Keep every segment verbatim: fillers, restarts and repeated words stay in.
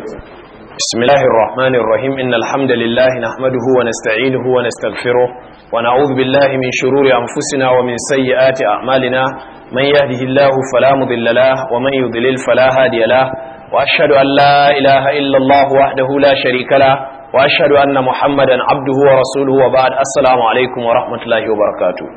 بسم الله الرحمن الرحيم إن الحمد لله نحمده ونستعينه ونستغفره ونعوذ بالله من شرور أنفسنا ومن سيئات أعمالنا من يهده الله فلا مضل له ومن يضلل فلا هادي له وأشهد أن لا إله إلا الله وحده لا شريك له وأشهد أن محمدا عبده ورسوله وبعد السلام عليكم ورحمة الله وبركاته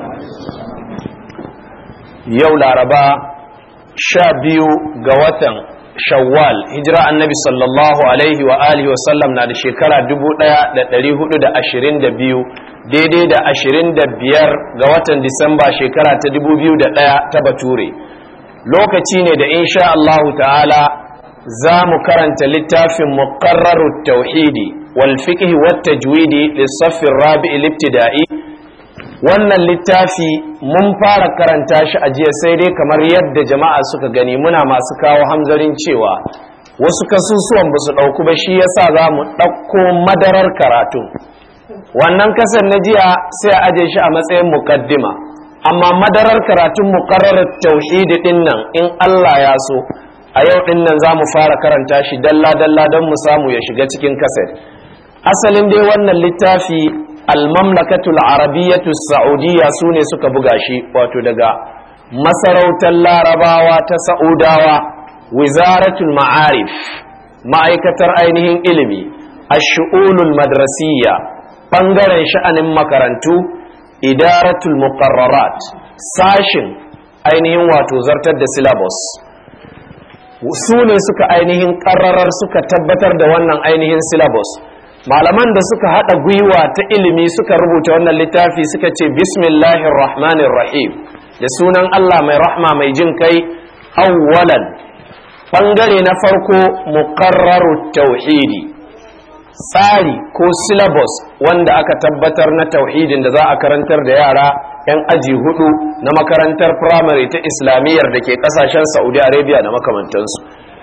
يوم الأربعاء شابيو قوة shawwal hijira annabi sallallahu alaihi wa alihi wa sallam na da shekara dubu ɗaya da ɗari hudu da ashirin da biyu daidai da ashirin da biyar ga watan disamba shekara ta dubu biyu da ɗaya ta bature lokaci ne da insha Allah ta'ala za mu karanta littafin muqarrarut tauhidi wal fiqh wat tajwidi lis-saff ar-rabi' al-ibtida'i wannan littafi mun fara karanta shi a jiya sai dai kamar yadda jama'a suka gani muna masu kawo hamzarin cewa wasu kasusuwan ba su ɗauku ba shi yasa za mu ɗauko madarar karatu wannan kasar na jiya sai a aje shi a matsayin muqaddima amma madarar karatun muqarrarat tauhidi din nan in Allah ya so a yau din nan za mu fara karanta shi dalla dalla don mu samu ya shiga cikin kasar asalin dai wannan littafi al-mamlakatul arabiyyatu saudiya sune suka buga shi wato daga masarautar larabawa ta saudawa wizaratul ma'arif ma'aikatar ainihin ilimi ash-shu'unul madrasiyya bangaren sha'anin makarantu idaratul muqarrarat sashin ainihin wato zartar da syllabus sune suka ainihin qarrarar suka tabbatar da wannan ainihin syllabus malaman da suka hada gwiwa ta ilimi suka rubuta wannan littafi suka ce bismillahir rahmanir rahim da sunan Allah mai rahma mai jin kai awwalan bangare na farko muqarrarut tauhidi tsari ko syllabus wanda aka tabbatar na tauhidin da za a karantar da yara yan aji hudu na makarantar primary ta islamiyyar da ke kasashen Saudi Arabia da makamantansu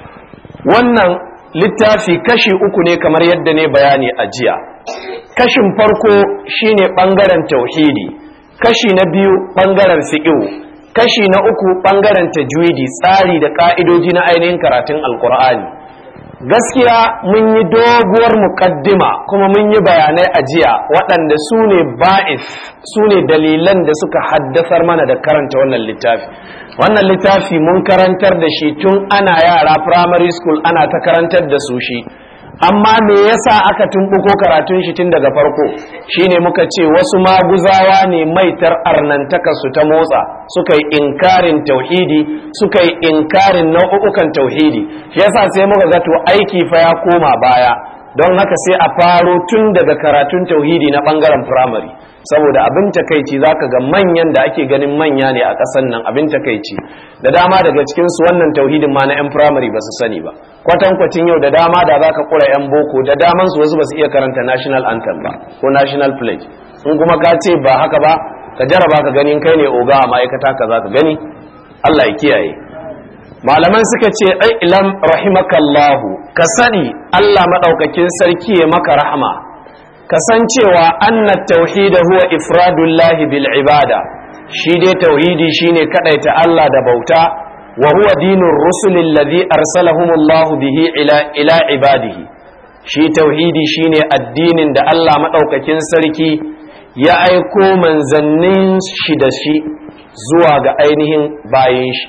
wannan littafi kashi uku ne kamar yadda ne bayani a jiya kashin farko shine bangaren tauhidi kashi na biyu bangaren fiqh kashi na uku bangaren tajwidi tsari da ka'idoji na ainihin karatun alqur'ani gaskiya mun yi doguwar muqaddima kuma mun yi bayanai a jiya waɗanda su ne ba'is su ne dalilan da suka haddasar mana da karanta wannan littafi wannan littafi mun karantar da shi tun ana yara primary school ana ta karantar da su shi amma me yasa aka tumbuko karatun shi tun daga farko shine muka ce wasu maguzawa ne maitar arnantaka su ta motsa suka yi inkarin tauhidi suka yi inkarin nau'ukan tauhidi shi yasa sai muka ga to aiki fa ya koma baya don haka sai a faro tun daga karatun tauhidi na bangaren primary saboda abin takeici zaka ga manyan da ake ganin manya ne a ƙasar nan abin takeici da dama daga cikin su wannan tauhidin ma na yan primary ba su sani ba kwatan kwatin yau da dama da zaka kura yan boko da daman su wasu ba su iya karanta national anthem ba ko national pledge in kuma ka ce ba haka ba ka jaraba ka gani kai ne oga a ma'aikata ka zaka gani Allah ya kiyaye malaman suka ce ai ilam rahimakallahu ka sani Allah madaukakin sarki ya maka rahma kasancewa anna tauhida huwa ifradullahi bil ibada shi dai tauhidi shine kadaita Allah da bauta wa huwa dinur rusul alladhi arsalahumullahu bihi ila ila ibadihi shi tauhidi shine addinin da Allah madaukakin sarki ya aiko manzannin shi da shi zuwa ga ainihin bayin shi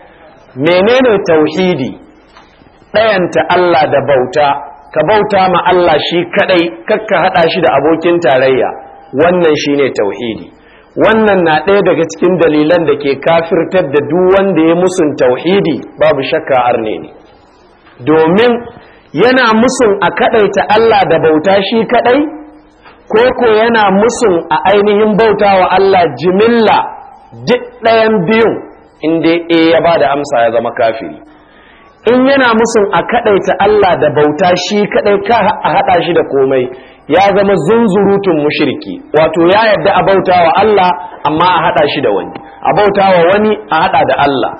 menene tauhidi ɗayanta Allah da bauta ka bauta ma Allah shi kadai kakka hada shi da abokin tarayya wannan shine tauhidi wannan na ɗaya daga cikin dalilan da ke kafirtar da duk wanda ya musun tauhidi babu shakka arne ne domin yana musun a kadaita Allah da bauta shi kadai ko ko yana musun a ainihin bautawa Allah jimilla duk ɗayan biyun inda eh ya bada amsa ya zama kafiri in yana musun a kadaita Allah da bauta shi kadai ka a hada shi da komai ya zama zunzurutun mushriki wato ya yadda a bautawa Allah amma a hada shi da wani a bautawa wani a hada da Allah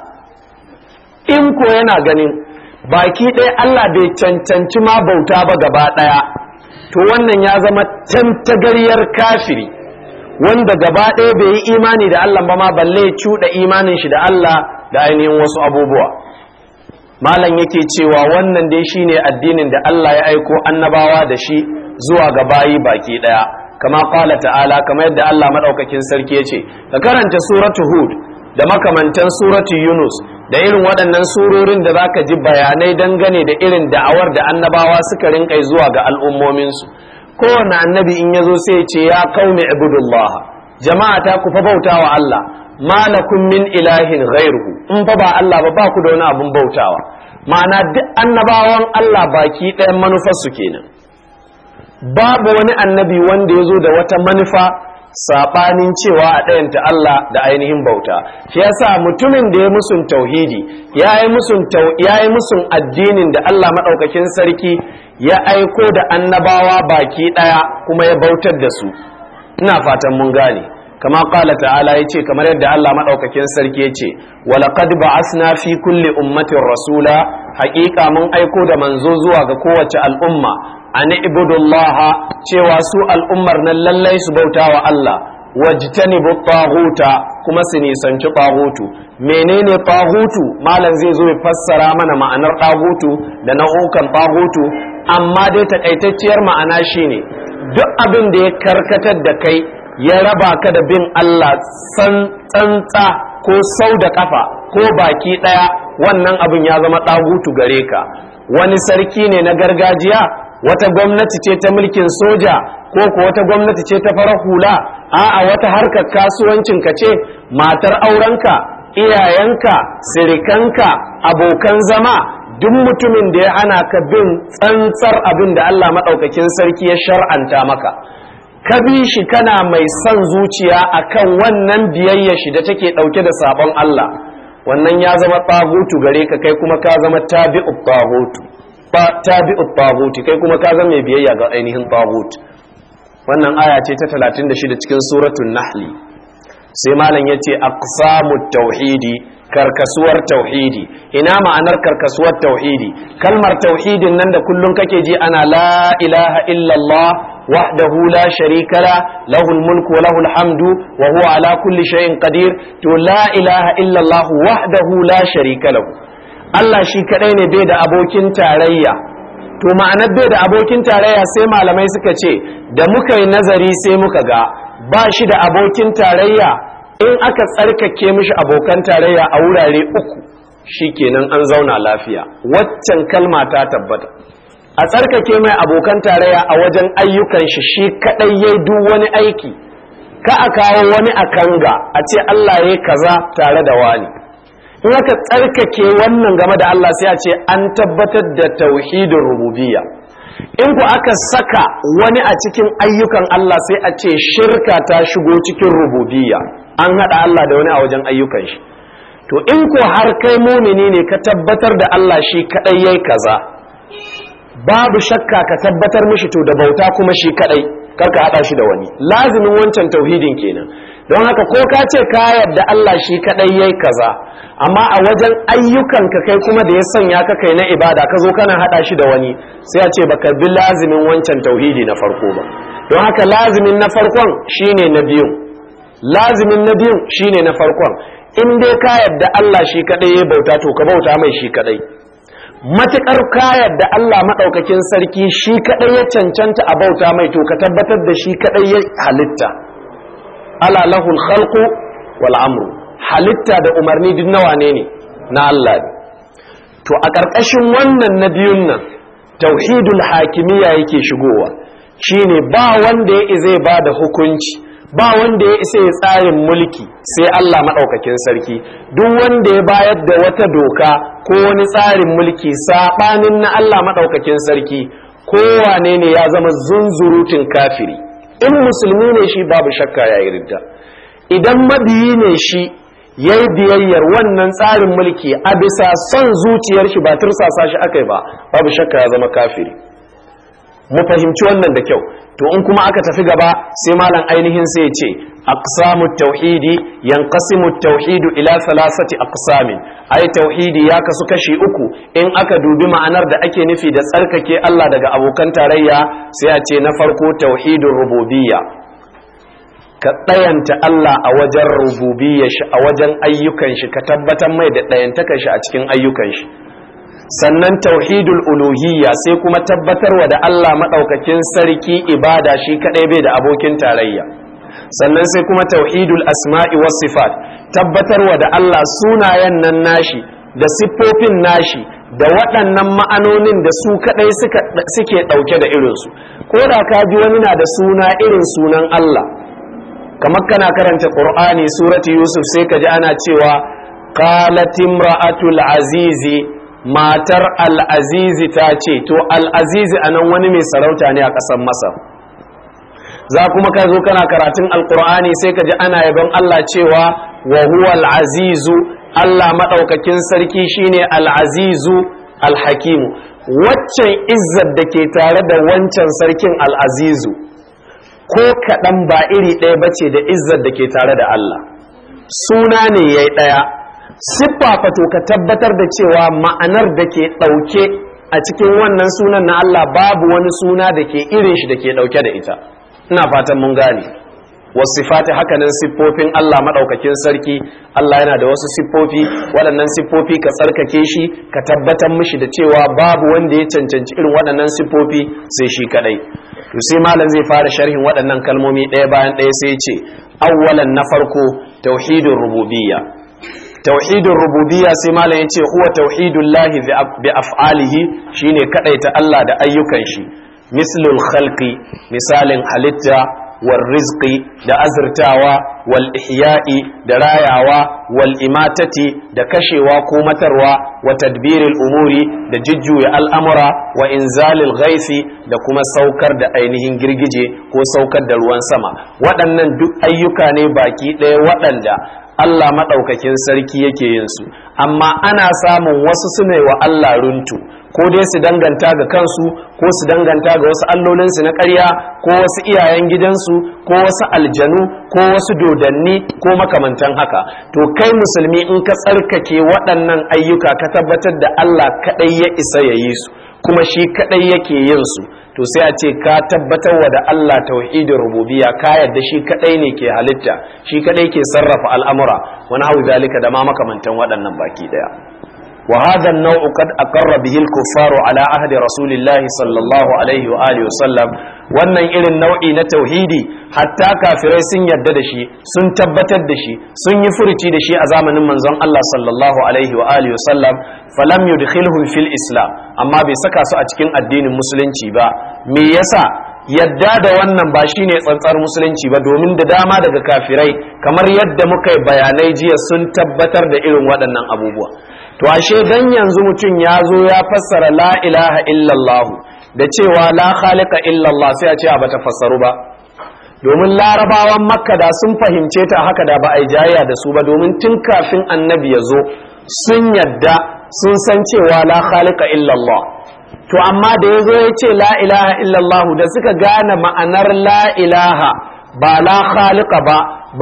in ko yana ganin baki ɗaya Allah bai cancanci ma bauta ba gaba ɗaya to wannan ya zama tantagaryar kafiri wanda gaba ɗaya bai yi imani da Allah ba ma balle ya cuɗa imanin shi da Allah da ainihin wasu abubuwa malam yake cewa wannan dai shine addinin da Allah ya aiko annabawa da shi zuwa ga bayi baki daya kama qala ta'ala kamar yadda Allah madaukakin sarki yace ka karanta suratu hud da makamantan suratu yunus da irin waɗannan surorin da zaka ji bayanai dangane da irin da'awar da annabawa suka rinka zuwa ga al'ummominsu. Kowane annabi in yazo sai ya ce ya qaumi ibudullah, jama'a ta ku fa bautawa Allah, malakum min ilahin ghairuhu, in fa ba Allah ba ba ku da wani abun bautawa. Ma'ana duk annabawan Allah baki ɗayan manufarsu kenan. Babu wani annabi wanda ya zo da wata manufa saɓanin cewa a ɗayanta Allah da ainihin bauta. Shi yasa mutumin da ya musun tauhidi ya yi musun ya yi musun addinin da Allah maɗaukakin sarki ya aiko da annabawa baki ɗaya kuma ya bautar da su. Ina fatan mun gane. Kama ƙala ta'ala ya ce kamar yadda Allah maɗaukakin sarki ya ce walaƙad ba'asna fi kulli ummatin rasula, haƙiƙa mun aiko da manzo zuwa ga kowace al'umma an ibudullaha cewa su al'ummar nan lallai su bauta wa Allah, wajtanibu taghuta kuma su nisanci taghutu. Menene taghutu? Malam zai zo ya fassara mana ma'anar taghutu da nau'ukan taghutu, amma dai takaitacciyar ma'ana shine duk abin da ya karkatar da kai ya raba ka da bin Allah tsantsa ko sau da kafa ko baki daya, wannan abin ya zama taghutu gare ka. Wani sarki ne na gargajiya, wata gwamnati ce ta mulkin soja, ko ko wata gwamnati ce ta farar hula, a'a wata harkar kasuwancin ka ce, matar aurenka, iyayenka, sirikanka, abokan zama, duk mutumin da ya hana ka bin tsantsar abin da Allah maɗaukakin sarki ya shar'anta maka, ka bi shi kana mai son zuciya akan wannan biyayya shi da take ɗauke da sabon Allah, wannan ya zama tagutu gare ka, kai kuma ka zama tabi'ut tagutu tabi'ut taguti kai kuma ka zama mai biyayya ga ainihin tagut. Wannan aya ce ta talatin da shida cikin suratul nahli. Sai malam yace aqsamut tauhidi, karkasuwar tauhidi. Ina ma'anar karkasuwar tauhidi? Kalmar tauhidin nan da kullun kake ji ana la ilaha illallah wahdahu la sharika la lahul mulku wa lahul hamdu wa huwa ala kulli shay'in qadir. To la ilaha illallah wahdahu la sharika lahu, Allah shi kadai ne bai da abokin tarayya. To ma'anar bai da abokin tarayya sai malamai suka ce da muka yi nazari sai muka ga ba shi da abokin tarayya in aka tsarkake mishi abokan tarayya a wurare uku shikenan an zauna lafiya. Waccan kalma ta tabbata. A tsarkake mai abokan tarayya a wajen ayyukan shi shi kadai yayi duk wani aiki, ka a kawo wani akanga a ce Allah yayi kaza tare da wani. In aka tsarkake wannan game da Allah sai a ce an tabbatar da tauhidin rububiyya. In ku aka saka wani a cikin ayyukan Allah sai a ce shirka ta shigo cikin rububiyya, an haɗa Allah da wani a wajen ayyukan shi. To in ku har kai mumini ne ka tabbatar da Allah shi kaɗai yayi kaza, babu shakka ka tabbatar mishi to da bauta kuma shi kaɗai, kar ka haɗa shi da wani. Lazimin wancan tauhidin kenan. Don haka ko ka ce ka yarda Allah shi kaɗai yayi kaza, amma a wajen ayyukan ka kai kuma da ya sanya ka kai na ibada ka zo kana hada shi da wani, sai a ce baka bi lazimin wancan tauhidi na farko ba. Don haka lazimin na farkon shine na biyun, lazimin na biyun shine na farkon. In dai ka yarda Allah shi kadai ya bauta to ka bauta mai shi kadai. Matukar ka yarda Allah madaukakin sarki shi kadai ya cancanta a bauta mai to ka tabbatar da shi kadai ya halitta. Ala lahul khalqu wal amru, halitta da umarni duk nawa ne ne na Allah ne. To a ƙarƙashin wannan na biyun nan tauhidul hakimiyya yake shigowa, shine ba wanda ya zai ba da hukunci, ba wanda ya isa ya tsarin mulki sai Allah maɗaukakin sarki. Duk wanda ya bayar da wata doka ko wani tsarin mulki saɓanin na Allah maɗaukakin sarki, kowane ne ya zama zunzurutun kafiri. In musulmi ne shi babu shakka ya yi ridda. Idan mabiyi ne shi ya yi biyayyar wannan tsarin mulki a bisa son zuciyar shi ba tursasa shi aka yi ba, babu shakka ya zama kafiri. Mu fahimci wannan da kyau. To in kuma aka tafi gaba sai malam ainihin sai ya ce aqsamut tauhidi yanqasimu tauhidu ila thalathati aqsamin. Ai tauhidi ya kasu kashi uku. In aka dubi ma'anar da ake nufi da tsarkake Allah daga abokan tarayya sai a ce na farko tauhidur rububiyya, ka ɗayanta Allah a wajen rububiyya shi, a wajen ayyukan shi, ka tabbatar mai da ɗayantakar shi a cikin ayyukan shi. sannan tauhidul uluhiyya sai kuma tabbatarwa da Allah madaukakin sarki ibada shi kadai bai da abokin tarayya. Sannan sai kuma tauhidul asma'i was sifat, tabbatarwa da Allah sunayen nan nashi da siffofin nashi da waɗannan ma'anonin da su kadai suke ɗauke da irinsu. Ko da ka ji wani na da suna irin sunan Allah, kamar kana karanta Qur'ani surati Yusuf sai ka ji ana cewa qalat imra'atul azizi, matar al-azizi ta ce. To al-azizi anan wani mai sarauta ne a ƙasar Masar. Za kuma ka zo kana karatun Al-Qur'ani sai ka ji ana yabon Allah cewa wa huwa al-azizu, Allah madaukakin sarki shine al-azizu al-hakimu. Waccan izzar da ke tare da wancan sarkin al-azizu ko kaɗan ba iri ɗaya bace da izzar da ke tare da Allah. Suna ne yayi ɗaya, siffa fato ka tabbatar da cewa ma'anar da ke ɗauke a cikin wannan sunan na Allah babu wani suna da ke irin shi da ke ɗauke da ita. Ina fatan mun gane. Wasifati hakanan siffofin Allah madaukakin sarki, Allah yana da wasu siffofi, waɗannan siffofi ka tsarkake shi, ka tabbatar mishi da cewa babu wanda ya cancanci irin waɗannan siffofi sai shi kadai. To sai malam zai fara sharhin waɗannan kalmomi ɗaya bayan ɗaya sai ya ce awwalan na farko tauhidur rububiyya. Tauhidin rububiyya sai malam ya ce huwa tauhidullahi bi af'alihi, shine kadaita Allah da ayyukan shi. Mislul khalqi, misalin halitta, wal rizqi da azurtawa, wal ihya'i da rayawa, wal imatati da kashewa ko matarwa, wa tadbiril umuri da jujjuya al'amura, wa inzalil ghaisi da kuma saukar da ainihin girgije ko saukar da ruwan sama. Waɗannan duk ayyuka ne baki ɗaya waɗanda Allah maɗaukakin sarki yake yin su, amma ana samun wasu suna wa Allah runtu, ko dai su danganta ga kansu ko su danganta ga wasu allolinsu na ƙarya ko wasu iyayen gidansu ko wasu aljanu ko wasu dodanni ko makamantan haka. To kai musulmi in ka tsarkake waɗannan ayyuka ka tabbatar da Allah kaɗai ya isa ya yi su kuma shi kaɗai yake yin su, to sai a ce ka tabbatar wa da Allah tauhidin rububiyya, ka yadda shi kadai ne ke halitta, shi kadai ke sarrafa al'amura, wani hau zalika da ma makamantan waɗannan baki daya. wa hadha an-naw'u qad aqarra bihi al-kuffaru ala ahdi rasulillahi sallallahu alaihi wa alihi wasallam. Wannan irin nau'i na tauhidi hatta kafirai sun yadda da shi, sun tabbatar da shi, sun yi furuci da shi a zamanin manzon Allah sallallahu alaihi wa alihi wasallam. Falam yudkhilhum fil islam, amma bai saka su a cikin addinin musulunci ba. Me yasa? Yadda da wannan ba shine tsantsar musulunci ba, domin da dama daga kafirai kamar yadda muka yi bayanai jiya sun tabbatar da irin waɗannan abubuwa. To ashe dan yanzu mutum ya zo ya fassara la ilaha illallah da cewa la khaliqa illallah sai a ce ba ta fassaru ba, domin larabawan makka da sun fahimce ta haka da ba a yi jayayya da su ba, domin tun kafin annabi ya zo sun yadda sun san cewa la khaliqa illallah. To amma da ya zo ya ce la ilaha illallah da suka gane ma'anar la ilaha ba la khaliqa ba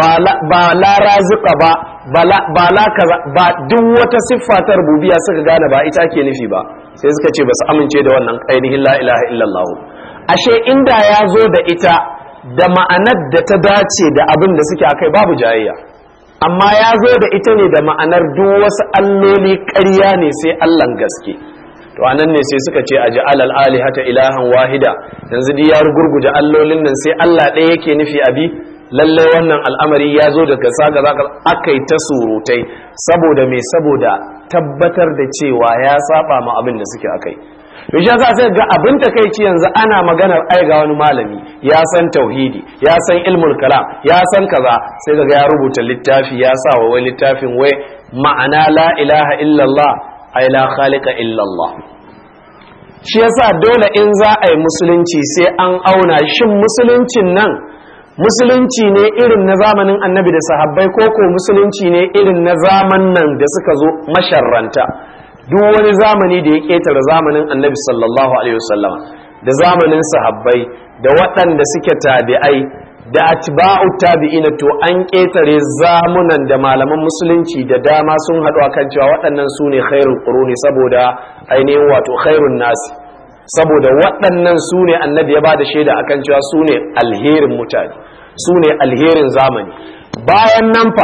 ba la raziqa ba ba la kaza ba, duk wata siffa ta rububiyya suka gane ba ita ke nufi ba, sai suka ce ba su amince da wannan ainihin la ilaha illallah. Ashe inda ya zo da ita da ma'anar da ta dace da abin da suke akai babu jayayya, amma ya zo da ita ne da ma'anar duk wasu alloli ƙarya ne sai Allahn gaske. To anan ne sai suka ce aj'al al-alihata ilahan wahida, yanzu dai ya rugurguje allolin nan sai Allah ɗaya yake nufi abi. Lalle wannan al'amari ya zo daga saga zaka akai ta surutai, saboda me? Saboda tabbatar da cewa ya saba ma abin da suke akai. To shi yasa sai ga abin takeici yanzu ana maganar ai ga wani malami ya san tauhidi, ya san ilmul kalam, ya san kaza, sai ga ya rubuta littafi ya sa wa wani littafin wai ma'ana la ilaha illallah ay la khaliqa illallah. Shi yasa dole in za a yi musulunci sai an auna shin musuluncin nan musulunci ne irin na zamanin annabi da sahabbai ko ko musulunci ne irin na zaman nan da suka zo masharranta. Duk wani zamani da ya ketare zamanin annabi sallallahu alaihi wasallam da zamanin sahabbai da waɗanda suke tabi'ai da atba'u tabi'ina, to an ketare zamunan da malaman musulunci da dama sun haɗu akan cewa waɗannan su ne khairul quruni, saboda ainihin wato khairun nasi, saboda waɗannan su ne annabi ya ba da shaida akan cewa su ne alherin mutane, su ne alherin zamani. Bayan nan fa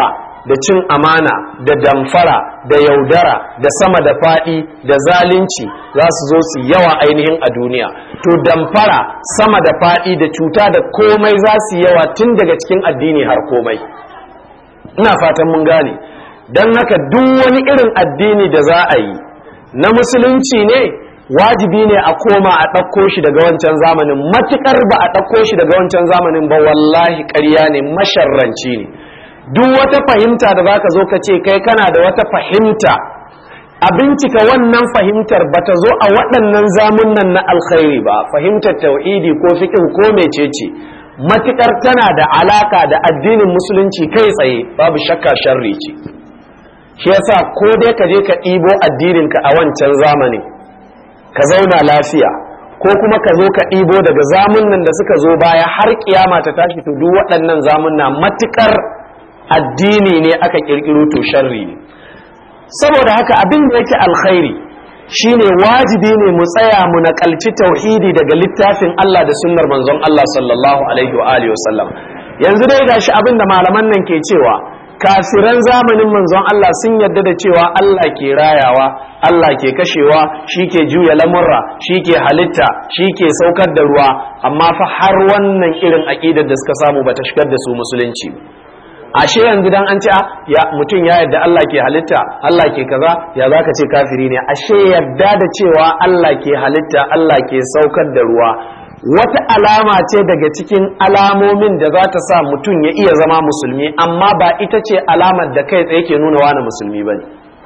da cin amana da damfara da yaudara da sama da faɗi da zalunci za su zo su yawa ainihin a duniya. To damfara, sama da faɗi da cuta da komai za su yawa tun daga cikin addini har komai. Ina fatan mun gane. Don haka duk wani irin addini da za a yi na musulunci ne, wajibi ne a koma a ɗauko shi daga wancan zamanin. matuƙar ba a ɗauko shi daga wancan zamanin ba, wallahi ƙarya ne, masharranci ne. Duk wata fahimta da zaka zo ka ce kai kana da wata fahimta, a bincika wannan fahimtar ba ta zo a waɗannan zamunan na alkhairi ba, fahimtar tauhidi ko fiqh ko mecece, matuƙar tana da alaka da addinin musulunci kai tsaye, babu shakka sharri ce. Shi yasa ko dai ka je ka ɗibo addininka a wancan zamanin ka zauna lafiya, ko kuma ka zo ka ɗibo daga zamunan da suka zo baya har kiyama ta tashi. To duk waɗannan zamunna matuƙar addini ne aka ƙirƙiro to sharri ne. Saboda haka abin da yake alkhairi shine wajibi ne mu tsaya mu naƙalci tauhidi daga littafin Allah da sunnar manzon Allah sallallahu alaihi wa alihi wasallam. Yanzu dai gashi abin da malaman nan ke cewa, kafiran zamanin manzon Allah sun yarda da cewa Allah ke rayawa, Allah ke kashewa, shi ke juya lamurra, shi ke halitta, shi ke saukar da ruwa, amma fa har wannan irin aƙidar da suka samu bata shigar da su musulunci. Ashe yanzu dan an ce ya mutum ya yarda Allah ke halitta, Allah ke kaza, ya zaka ce kafiri ne? Ashe yarda da cewa Allah ke halitta, Allah ke saukar da ruwa wata alama ce daga cikin alamomin da za ta sa mutum ya iya zama musulmi, amma ba ita ce alamar da kai tsaye ke nuna wani musulmi ba ne.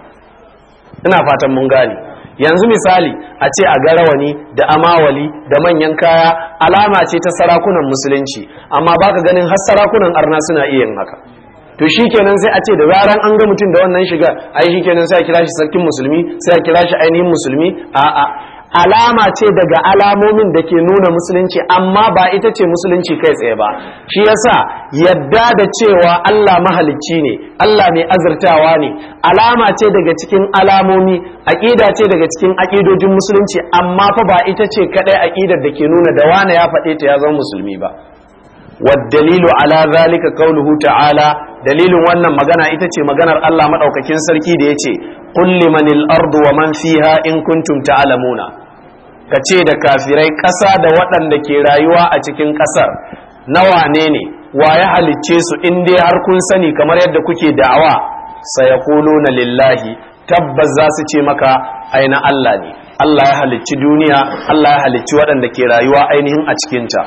Ina fatan mun gane. Yanzu misali a ce a ga rawani da amawali da manyan kaya alama ce ta sarakunan musulunci, amma baka ganin har sarakunan arna suna iya yin haka. To shikenan sai a ce da zaran an ga mutum da wannan shiga, ai shikenan sai a kira shi sarkin musulmi, sai a kira shi ainihin musulmi. A'a, alama ce daga alamomin da ke nuna musulunci, amma ba ita ce musulunci kai tsaye ba. Shi yasa yadda da cewa Allah mahalicci ne, Allah mai azurtawa ne, alama ce daga cikin alamomi, aqida ce daga cikin aqidojin musulunci, amma fa ba ita ce kadai aqidar da ke nuna da wani ya faɗe ta ya zama musulmi ba. والدليل على ذلك قوله تعالى dalilin wannan magana ita ce maganar Allah madaukakin sarki da yace qul limanil ardu wa man fiha in kuntum ta'lamuna, kace da kafirai ƙasa da waɗanda ke rayuwa a cikin ƙasar nawa ne ne, wa ya halicce su in dai har kun sani kamar yadda kuke da'awa. Sayaquluna lillahi, tabbas za su ce maka aina Allah ne, Allah ya halicci duniya, Allah ya halicci waɗanda ke rayuwa ainihin a cikinta.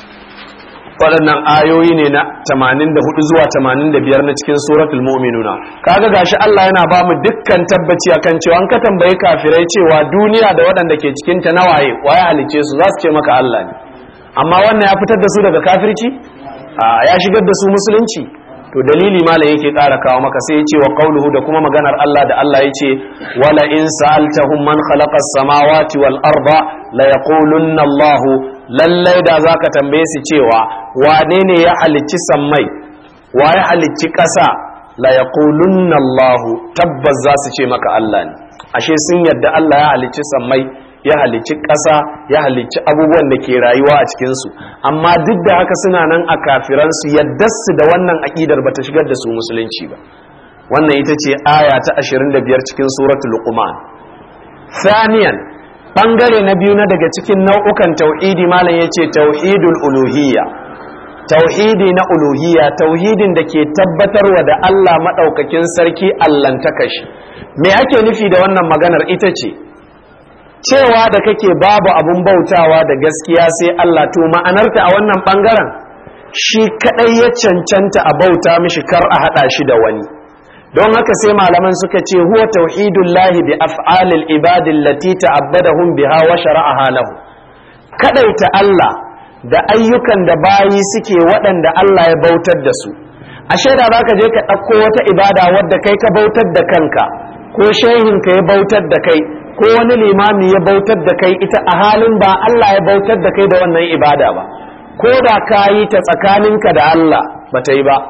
Waɗannan ayoyi ne na tamanin da hudu zuwa tamanin da biyar na cikin suratul mu'minuna. Kaga gashi Allah yana ba mu dukkan tabbaci akan cewa an ka tambayi kafirai cewa duniya da waɗanda ke cikin ta nawaye, waye halice su, za su ce maka Allah ne. Amma wannan ya fitar da su daga kafirci? A ya shigar da su musulunci. To dalili malam yake ƙara kawo maka, sai ya ce wa qauluhu, da kuma maganar Allah da Allah ya ce wala in sa'altahum man khalaqa as-samawati wal arda la yaqulunna Allah, lallai da zaka tambaye su cewa wane ne ya halicci sammai, wa ya halicci ƙasa, la yaqulunna Allah, tabbas za su ce maka Allah ne. Ashe sun yarda Allah ya halicci sammai, ya halicci ƙasa, ya halicci abubuwan da ke rayuwa a cikinsu, amma duk da haka suna nan a kafiransu, yadda su da wannan aƙidar bata shigar da su musulunci ba. Wannan ita ce aya ta ashirin da biyar cikin suratul Luqman. Thaniyan, bangare na biyu na daga cikin nau'ukan tauhidi, malam yace tauhidul uluhiyya. Tauhidi na uluhiyya, tauhidin da ke tabbatarwa da Allah madaukakin sarki allantaka shi. Me ake nufi da wannan maganar? Ita ce cewa da kake babu abun bautawa da gaskiya sai Allah, to ma'anarta a wannan bangaren shi kadai ya cancanta a bauta mishi, kar a hada shi da wani. Don haka sai malaman suka ce huwa tauhidullahi bi af'alil ibadil lati ta'abbadahum biha wa shara'aha lahu, kadaita Allah da ayyukan da bayi suke waɗanda Allah ya bautar da su. Ashe da zaka je ka ɗauko wata ibada wadda kai ka bautar da kanka, ko shehinka ya bautar da kai, ko wani limami ya bautar da kai, ita a halin ba Allah ya bautar da kai da wannan ibada ba, ko da ka yi ta tsakaninka da Allah ba ta yi ba.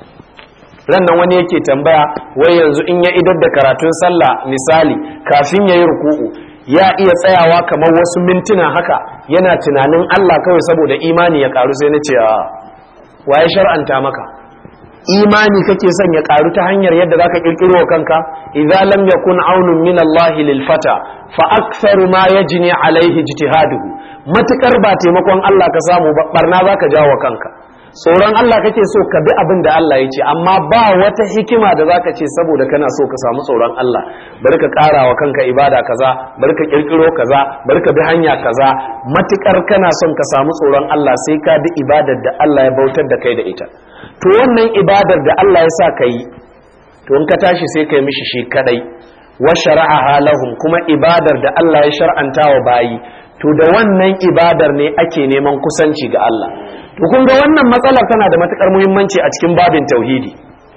Rannan wani yake tambaya, wai yanzu in ya idar da karatun sallah misali kafin ya yi ruku'u ya iya tsayawa kamar wasu mintuna haka yana tunanin Allah kawai saboda imani ya karu? Sai na ce a waye shar'anta maka? imani kake son ya karu ta hanyar yadda zaka kirkiro kanka idza lam yakun aunun min Allah lil fata fa aktharu ma yajni alaihi ijtihaduhu matukar ba taimakon Allah ka samu ba barna zaka jawo kanka tsoron Allah kake so ka bi abin da Allah ya ce amma ba wata hikima da zaka ce saboda kana so ka samu tsoron Allah bari ka kara wa kanka ibada kaza bari ka kirkiro kaza bari ka bi hanya kaza matukar kana son ka samu tsoron Allah sai ka bi ibadar da Allah ya bautar da kai da ita to wannan ibadar da Allah ya sa ka yi to in ka tashi sai ka yi mishi shi kadai wa shara'aha lahum kuma ibadar da Allah ya shar'anta wa bayi to da wannan ibadar ne ake neman kusanci ga Allah to kun ga wannan matsalar tana da matukar muhimmanci a cikin babin tauhidi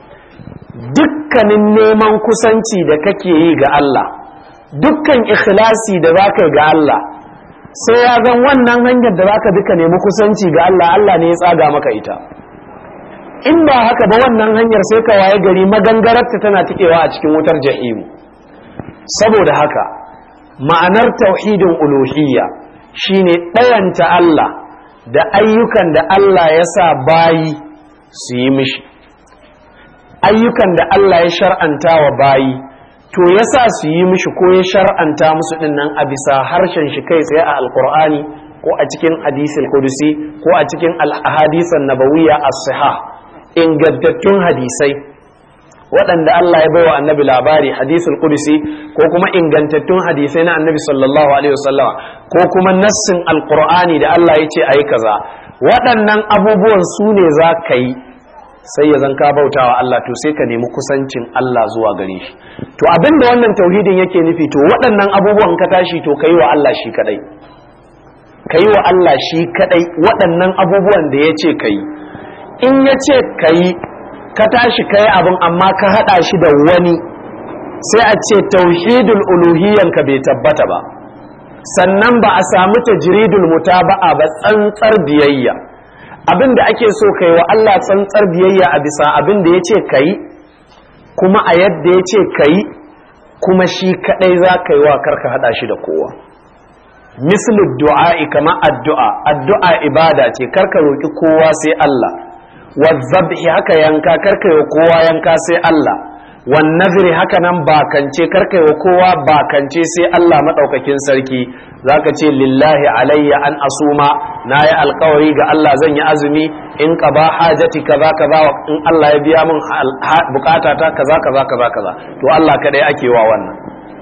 dukkanin neman kusanci da kake yi ga Allah dukkan ikhlasi da zaka yi ga Allah sai ya zan wannan hanyar da zaka bi ka nemi kusanci ga Allah Allah ne ya tsaga maka ita in ba haka ba wannan hanyar sai ka waye gari magangararta tana tikewa a cikin wutar jahimu saboda haka ma'anar tauhidin uluhiyya shine ɗayanta Allah da ayyukan da Allah ya sa bayi su yi mishi ayyukan da Allah ya shar'anta wa bayi to ya sa su yi mishi ko ya shar'anta musu dinnan a bisa harshen shi kai tsaye a alqur'ani ko a cikin hadisul qudusi ko a cikin al-ahadisan nabawiyya as-sahih ingantattun hadisai waɗanda Allah ya baiwa annabi labari hadisul qudusi ko kuma ingantattun hadisai na annabi sallallahu alaihi wasallam ko kuma nassin alqur'ani da Allah ya ce ayi kaza waɗannan abubuwan su ne za ka yi sai ya zan ka bautawa Allah to sai ka nemi kusancin Allah zuwa gare shi to abinda wannan tauhidin yake nufi to waɗannan abubuwan ka tashi to kai wa Allah shi kadai kai wa Allah shi kadai waɗannan abubuwan da ya ce kai in ya ce kai ka tashi kai abin amma ka hada shi da wani sai a ce tauhidul uluhiyyanka bai tabbata ba sannan ba a samu tajridul mutaba'a ba tsantsar biyayya abin da ake so kai wa Allah tsantsar biyayya a bisa abin da yace kai kuma a yadda yace kai kuma shi kadai za ka yi wa karka hada shi da kowa mislu du'a'i kama addu'a addu'a ibada ce karka roki kowa sai Allah wazzabhi haka yanka karkaiwa kowa yanka sai Allah wan nazri haka nan bakance karkaiwa kowa bakance sai Allah madaukakin sarki zaka ce lillahi alayya an asuma nayi alƙawari ga Allah zan yi azumi in qaba hajati kaza kaza in Allah ya biya min bukata ta kaza kaza kaza kaza to Allah kadai ake wa wannan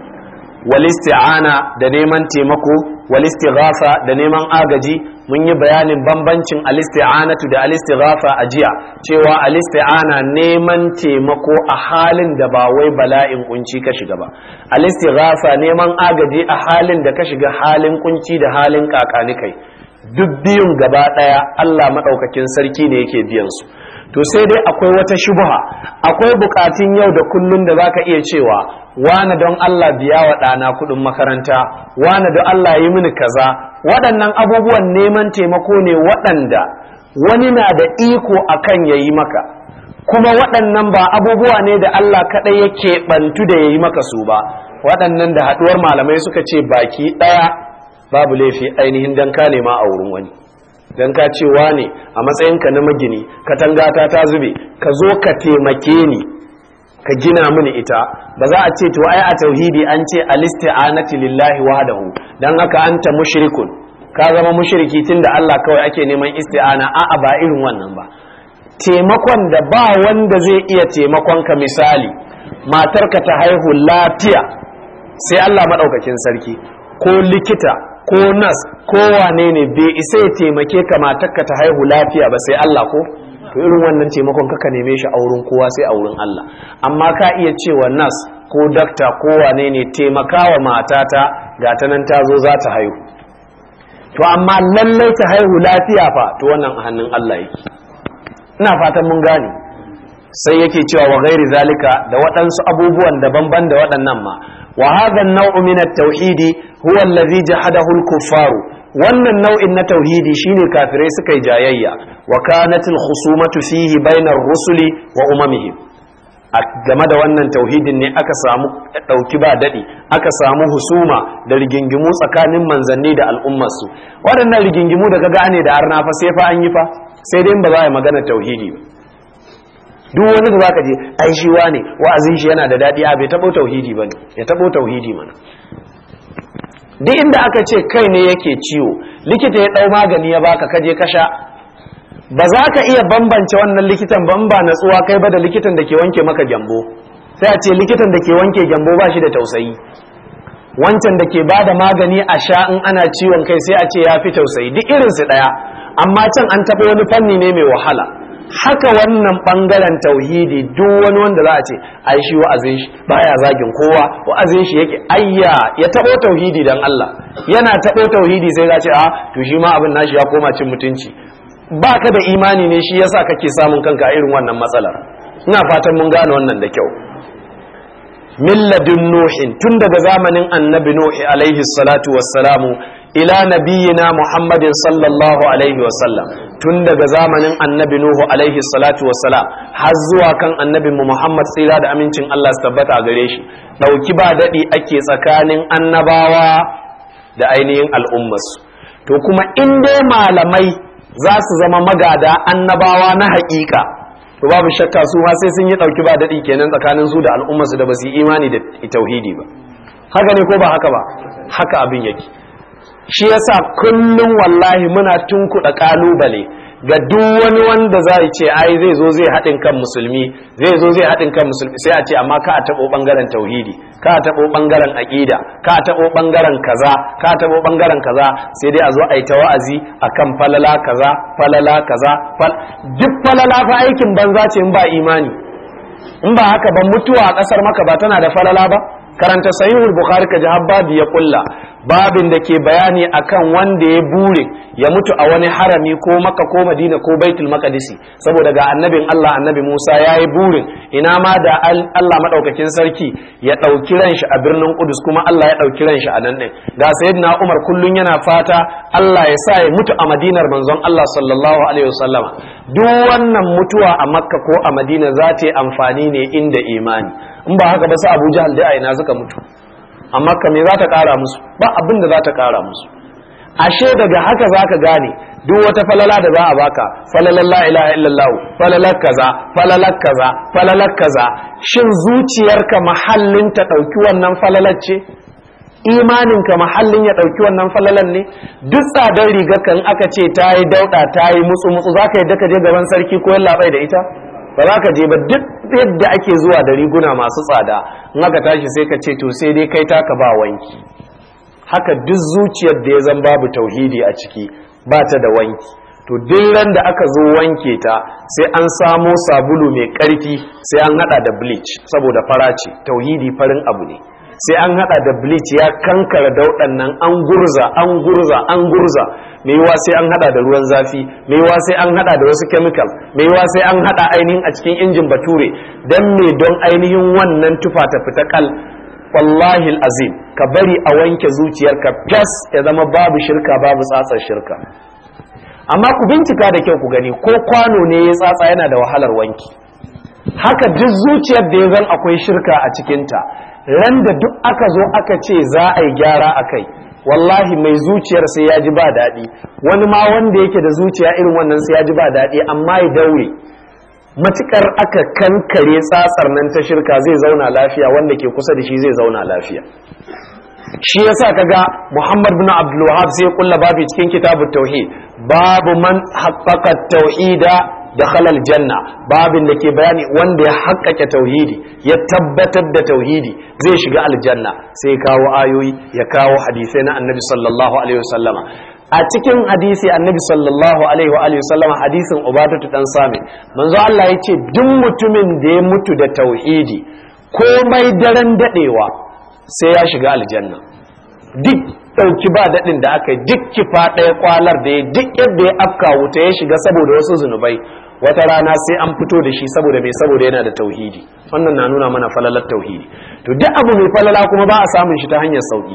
wal isti'ana da neman taimako wal istighatha da neman agaji mun yi bayanin bambancin al-isti'anatu da al-istighatha a jiya cewa al-isti'ana neman taimako a halin da ba wai bala'in kunci ka shiga ba al-istighatha neman agaji a halin da ka shiga halin kunci da halin kakani kai duk biyun gaba daya Allah madaukakin sarki ne yake biyan su to sai dai akwai wata shubha akwai bukatun yau da kullun da zaka iya cewa wani don Allah biya wa ɗana kuɗin makaranta wani don Allah yi mini kaza waɗannan abubuwan neman taimako ne waɗanda wani na da iko akan ya yi maka kuma waɗannan ba abubuwa ne da Allah kaɗai yake ɓantu da ya yi maka su ba waɗannan da haɗuwar malamai suka ce baki ɗaya babu laifi ainihin don ka nema a wurin wani don ka ce wane a matsayinka na magini katangata ta zube ka zo ka taimake ni ka gina mini ita ba za a ce to ai a tauhidi an ce alisti'anati lillahi wahdahu dan haka anta mushrikun ka zama mushriki tunda Allah kawai ake neman isti'ana a'a ba irin wannan ba taimakon da ba wanda zai iya taimakon ka misali matarka ta haihu lafiya sai Allah madaukakin sarki ko likita ko nas ko wane ne bai isa ya taimake ka matarka ta haihu lafiya ba sai Allah ko to irin wannan taimakon kaka neme shi a wurin kowa sai a wurin Allah amma ka iya cewa nas ko dakta ko wane ne taimakawa matata ga ta nan ta zo za ta haihu to amma lallai ta haihu lafiya fa to wannan a hannun Allah yake ina fatan mun gane sai yake cewa wa ghairi zalika da waɗansu abubuwan daban-ban da waɗannan ma wa hadha an-naw'u min at-tauhidi huwa alladhi jahadahu al-kuffaru wannan nau'in na tauhidi shine kafirai suka yi jayayya wa kanatil khusumatu fihi bainar rusuli wa umamihim game da wannan tauhidin ne aka samu dauki ba dadi aka samu husuma da rigingimu tsakanin manzanni da al'ummarsu waɗannan rigingimu da kaga ne da arna fa sai fa an yi fa sai dai ba za a yi magana tauhidi ba duk wani da zaka je ai shi wane wa'azin shi yana da dadi a bai tabo tauhidi bane ya tabo tauhidi mana. duk inda aka ce kai ne yake ciwo likita ya dau magani ya baka kaje ka sha, ba za ka iya bambance wannan likitan ban ba natsuwa kai ba da likitan da ke wanke maka gyambo. sai a ce likitan da ke wanke gyambo ba shi da tausayi, wancan da ke bada magani a sha in ana ciwon kai sai a ce ya fi tausayi. duk irinsu ɗaya, amma can an taɓa wani fanni ne mai wahala. haka wannan ɓangaren tauhidi duk wani wanda za a ce ai shi wa'azin shi baya zagin kowa, wa'azin shi yake ayya ya taɓo tauhidi dan Allah, yana taɓo tauhidi sai za ce a to shi ma abin nashi ya koma cin mutunci. baka da imani ne shi yasa kake samun kanka a irin wannan matsalar. ina fatan mun gane wannan da kyau. milladun nuhin, tun daga zamanin annabi nuhi alaihi salatu wassalamu ila nabiyina muhammadin sallallahu alaihi wasallam, tun daga zamanin annabi nuhu alaihi salatu wassalam har zuwa kan annabi mu muhammad tsira da amincin Allah su tabbata a gare shi, dauki ba dadi ake tsakanin annabawa da ainihin al'ummarsu. to kuma in dai malamai za su zama magada annabawa na haƙiƙa, to babu shakka su ma sai sun yi dauki ba dadi kenan tsakanin su da al'ummarsu da basu yi imani da tauhidi ba. haka ne ko ba haka ba? haka abin yake. shi yasa kullum wallahi muna tunkuɗa kalubale ga duk wani wanda za ce ai zai zo zai haɗin kan musulmi, zai zo zai haɗin kan musulmi, sai a ce amma ka a taɓo ɓangaren tauhidi, ka a taɓo ɓangaren aƙida, ka a taɓo ɓangaren kaza, ka a taɓo ɓangaren kaza, sai dai a zo a yi ta wa'azi akan falala kaza, falala kaza, fal... duk falala fa aikin banza ce in ba imani. in ba haka ba mutuwa a ƙasar maka ba tana da falala ba? karanta sahihul bukhari ka ji habbabi ya kulla babin da ke bayani akan wanda ya bure ya mutu a wani harami ko maka ko madina ko baitul maqdisi, saboda ga annabin Allah annabi Musa yayi burin ina ma da Allah madaukakin sarki ya dauki ran shi a birnin Qudus, kuma Allah ya dauki ran shi a nan din. ga sayyidina Umar kullun yana fata Allah ya sa ya mutu a madinar manzon Allah sallallahu alaihi wasallama. duk wannan mutuwa a makka ko a madina za ta yi amfani ne inda imani. in ba haka ba sai Abu Jahal dai a ina suka mutu, amma ka me za ta kara musu? ba abin da za ta kara musu. ashe daga haka zaka gane duk wata falala da za a baka, falalan la ilaha illallah, falalar kaza, falalar kaza, falalar kaza, shin zuciyarka mahallin ta dauki wannan falalar ce? imaninka mahallin ya dauki wannan falalan ne? duk tsadar rigar kan aka ce ta yi dauda ta yi mutsu mutsu zaka yadda ka je gaban sarki ko yallaɓai da ita? ba za ka je ba. duk yadda ake zuwa da riguna masu tsada in aka tashi sai ka ce to sai dai kai taka ba wanki. haka duk zuciyar da ya zan babu tauhidi a ciki ba ta da wanki, to duk ran da aka zo wanke ta sai an samo sabulu mai ƙarfi, sai an hada da bleach saboda fara ce, tauhidi farin abu ne, sai an hada da bleach ya kankara daudan nan, an gurza an gurza an gurza, mai yiwa sai an hada da ruwan zafi, mai yiwa sai an hada da wasu chemical, mai yiwa sai an hada ainihin a cikin injin bature, dan me don ainihin wannan tufa ta fita kal. wallahi azim ka bari a wanke zuciyarka fas ya zama babu shirka babu tsatsar shirka. amma ku bincika da kyau ku gani ko kwano ne ya tsatsa yana da wahalar wanki. haka duk zuciyar da ya zan akwai shirka a cikinta, ran da duk aka zo aka ce za a yi gyara a kai, wallahi mai zuciyar sai ya ji ba daɗi. wani ma wanda yake da zuciya irin wannan sai ya ji ba daɗi, amma ya daure. matukar aka kankare tsatsar nan ta shirka zai zauna lafiya, wanda ke kusa da shi zai zauna lafiya. shi yasa kaga Muhammad bin Abdul Wahhab sai ya kulla babu cikin kitabut tauhid, babu man haqqaqa tauhida dakhala aljanna, babin da ke bayani wanda ya haƙƙaƙe tauhidi ya tabbatar da tauhidi zai shiga aljanna. sai kawo ayoyi ya kawo hadisai na annabi sallallahu alaihi wasallama. a cikin hadisi annabi sallallahu alaihi wa alihi wasallama, hadisin Ubadatu dan Sami, manzo Allah yace duk mutumin da ya mutu da tauhidi komai daren dadewa sai ya shiga aljanna. duk dauki ba dadin da aka yi, duk kifa daya kwalar da ya duk yadda ya afka wuta ya shiga saboda wasu zunubai, wata rana sai an fito da shi saboda mai saboda yana da tauhidi. wannan na nuna mana falalar tauhidi. to duk abu mai falala kuma ba a samun shi ta hanyar sauki.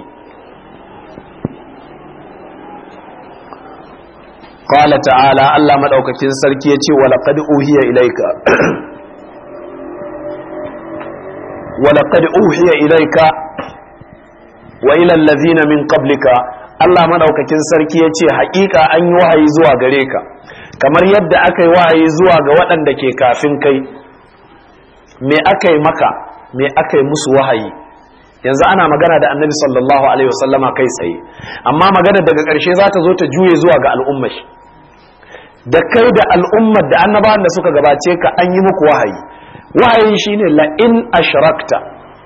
qala ta'ala, Allah madaukakin sarki yace wala qad uhiya ilayka wala qad uhiya ilayka wa ila allazina min qablika. Allah madaukakin sarki yace haƙiƙa an yi wahayi zuwa gare ka kamar yadda aka yi wahayi zuwa ga waɗanda ke kafin kai. me aka yi maka, me aka yi musu wahayi. Yanzu ana magana da annabi sallallahu alaihi wasallama kai tsaye, amma magana daga ƙarshe za ta zo ta juye zuwa ga al'ummar shi. Da kai da al'ummar da annabawan da suka gabace ka an yi muku wahayi. Wahayi shine la in ashrakta,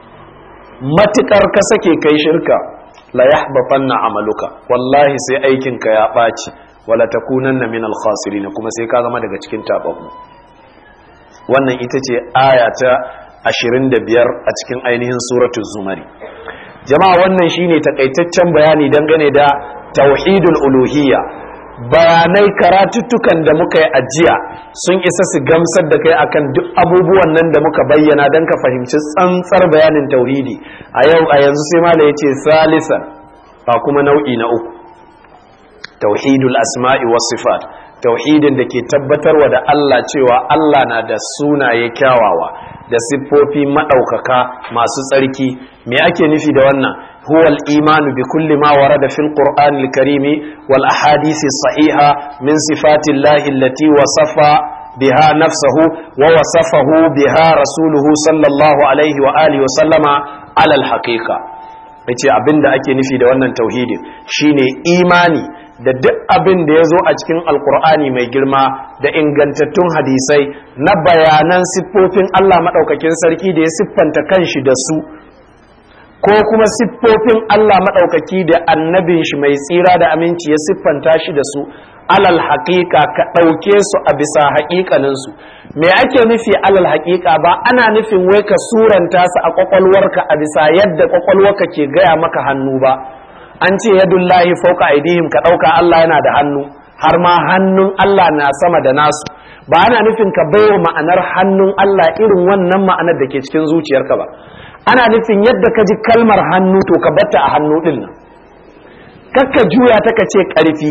matukar ka sake kai shirka, la yahbatanna amaluka, wallahi sai aikin ka ya ɓaci, wala takunanna min al-khasirin, kuma sai ka zama daga cikin tababbu. Wannan ita ce aya ta ashirin da biyar a cikin ainihin suratul zumari. Jama'a, wannan shine takaitaccen bayani dangane da tauhidul uluhiyya. Bayanai karatuttukan da muka yi ajiya sun isa su gamsar da kai akan duk abubuwan nan da muka bayyana don ka fahimci tsantsar bayanin tauhidi. A yau a yanzu sai ma da yace salisan, ba kuma nau'i na uku, tauhidul asma'i was sifat, tauhidin da ke tabbatarwa da Allah cewa Allah na da sunaye kyawawa da siffofi maɗaukaka masu tsarki. Me ake nufi da wannan? huwa al-imanu bi kulli ma warada fil qur'an al-karim wal ahadith as-sahiha min sifati llahi allati wasafa biha nafsuhu wa wasafahu biha rasuluhu sallallahu alaihi wa alihi wa sallama ala al-haqiqa. Yace abinda ake nufi da wannan tauhidin shine imani da duk abin da ya zo a cikin alkur'ani mai girma da ingantattun hadisai na bayanan siffofin Allah maɗaukakin sarki da ya siffanta kanshi da su, ko kuma siffofin Allah maɗaukaki da annabin shi mai tsira da aminci ya siffanta shi da su alal haƙiƙa, ka ɗauke su a bisa haƙiƙaninsu. Me ake nufi alal haƙiƙa? Ba ana nufin wai ka suranta su a ƙwaƙwalwarka a bisa yadda ƙwaƙwalwarka ke gaya maka hannu ba. An ce yadullahi fauka aidihim, ka ɗauka Allah yana da hannu, har ma hannun Allah na sama da nasu. Ba ana nufin ka baiwa ma'anar hannun Allah irin wannan ma'anar da ke cikin zuciyarka ba. Ana nufin yadda ka ji kalmar hannu to ka batta a hannu ɗin nan. Karka juya ta ka ce ƙarfi,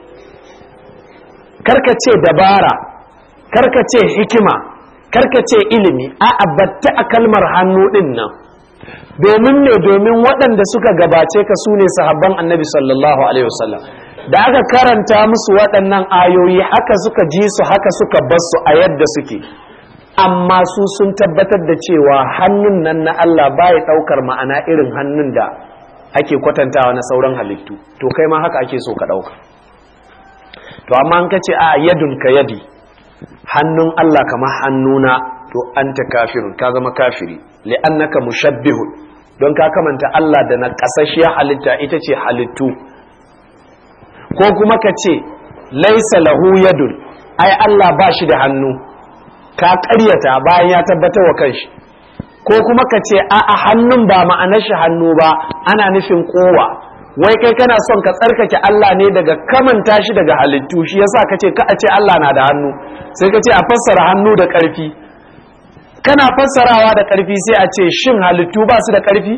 karka ce dabara, karka ce hikima, karka ce ilimi, a'a batta a kalmar hannu ɗin nan. Domin ne domin waɗanda suka gabace ka su ne sahabban annabi sallallahu alaihi wasallam, da aka karanta musu waɗannan ayoyi haka suka ji su, haka suka bar su a yadda suke, amma su sun tabbatar da cewa hannun nan na Allah baya ɗaukar ma'ana irin hannun da ake kwatantawa na sauran halittu. To kai ma haka ake so ka ɗauka. To amma an ka ce a yadun ka yadi, hannun Allah kamar hannuna, to anta kafirun, ka zama kafiri, li'annaka mushabbihun, don ka kamanta Allah da na kasashiyar halitta ita ce halittu. Ko kuma ka ce laisa lahu yadun, ai Allah ba shi da hannu, ka ƙaryata bayan ya tabbatar wa kanshi. Ko kuma ka ce a'a hannun ba ma'anar shi hannu ba, ana nufin kowa. Wai kai kana son ka tsarkake Allah ne daga kamanta shi daga halittu, shi yasa ka ce ka a ce Allah na da hannu, sai ka ce a fassara hannu da ƙarfi. Kana fassarawa da ƙarfi sai a ce shin halittu ba su da ƙarfi?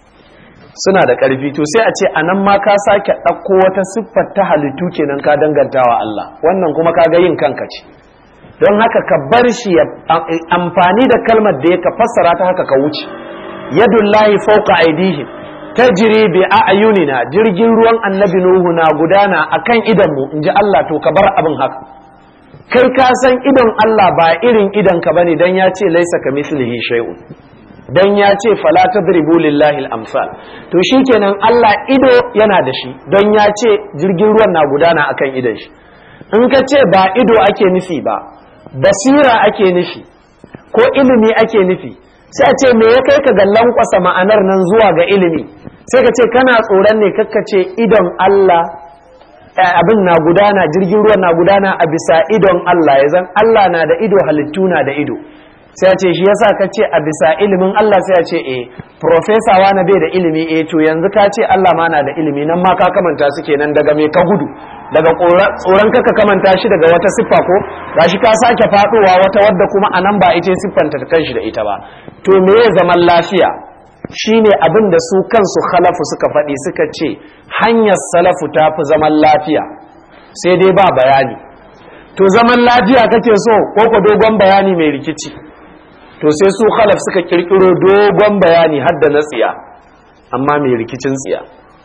Suna da ƙarfi. To sai a ce anan ma ka sake ɗauko wata siffar ta halittu kenan ka dangantawa Allah, wannan kuma ka ga yin kanka ce. Don haka ka bar shi ya amfani da kalmar da ya ka fassara ta haka ka wuce. Yadullahi fawqa aydihim tajri bi a'yunina, jirgin ruwan annabi Nuhu na gudana akan idan mu, inji Allah. To ka bar abin haka. Kai ka san idon Allah ba irin idon ka bane, dan ya ce laisa kamithlihi shay'un, dan ya ce fala tadribu lillahi al-amsal. To shikenan Allah ido yana da shi, don ya ce jirgin ruwan na gudana akan idon shi. In ka ce ba ido ake nufi ba, basira ake nufi ko ilimi ake nufi, sai a ce me ya kai ka ga lankwasa ma'anar nan zuwa ga ilimi? Sai ka ce kana tsoron ne kakka ce idon Allah, abin na gudana, jirgin ruwan na gudana a bisa idon Allah, ya zan Allah na da ido, halittu na da ido. Sai a ce shi yasa ka ce a bisa ilimin Allah, sai a ce eh professor wani bai da ilimi, eh to yanzu ka ce Allah ma na da ilimi, nan ma ka kamanta su kenan. Daga me ka gudu? Daga tsoron kaka kamanta shi daga wata siffa, ko gashi ka sake faduwa wata wadda kuma anan ba ita siffanta ta kanshi da ita ba. To me ya zaman lafiya? Shine abin da su kansu khalafu suka faɗi, suka ce hanyar salafu ta fi zaman lafiya, sai dai ba bayani. To zaman lafiya kake so ko ko dogon bayani mai rikici? To sai su khalaf suka kirkiro dogon bayani har da na tsiya, amma mai rikicin tsiya.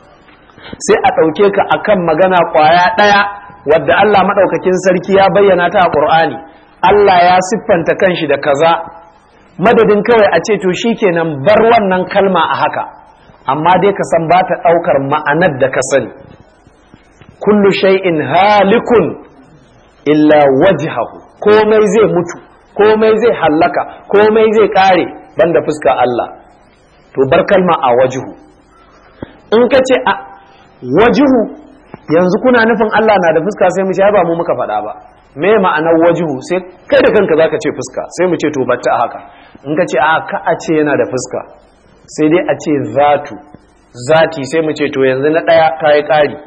Sai a ɗauke ka akan magana ƙwaya ɗaya wadda Allah maɗaukakin sarki ya bayyana ta a ƙur'ani. Allah ya siffanta kanshi da kaza, madadin kawai a ce to shikenan bar wannan kalma a haka, amma dai ka san ba ta ɗaukar ma'anar da ka sani. kullu shay'in halikun illa wajhahu, komai zai mutu, komai zai hallaka, komai zai kare banda fuska Allah. to bar kalma a wajhu. in ka ce a wajhu yanzu kuna nufin Allah na da fuska, sai mu ce ba mu muka faɗa ba. me ma'anar wajhu? sai kai da kanka zaka ce fuska, sai mu ce to batta a haka. in ka ce a ka a ce yana da fuska, sai dai a ce zatu, zati, sai mu ce to yanzu na ɗaya kayi ƙari,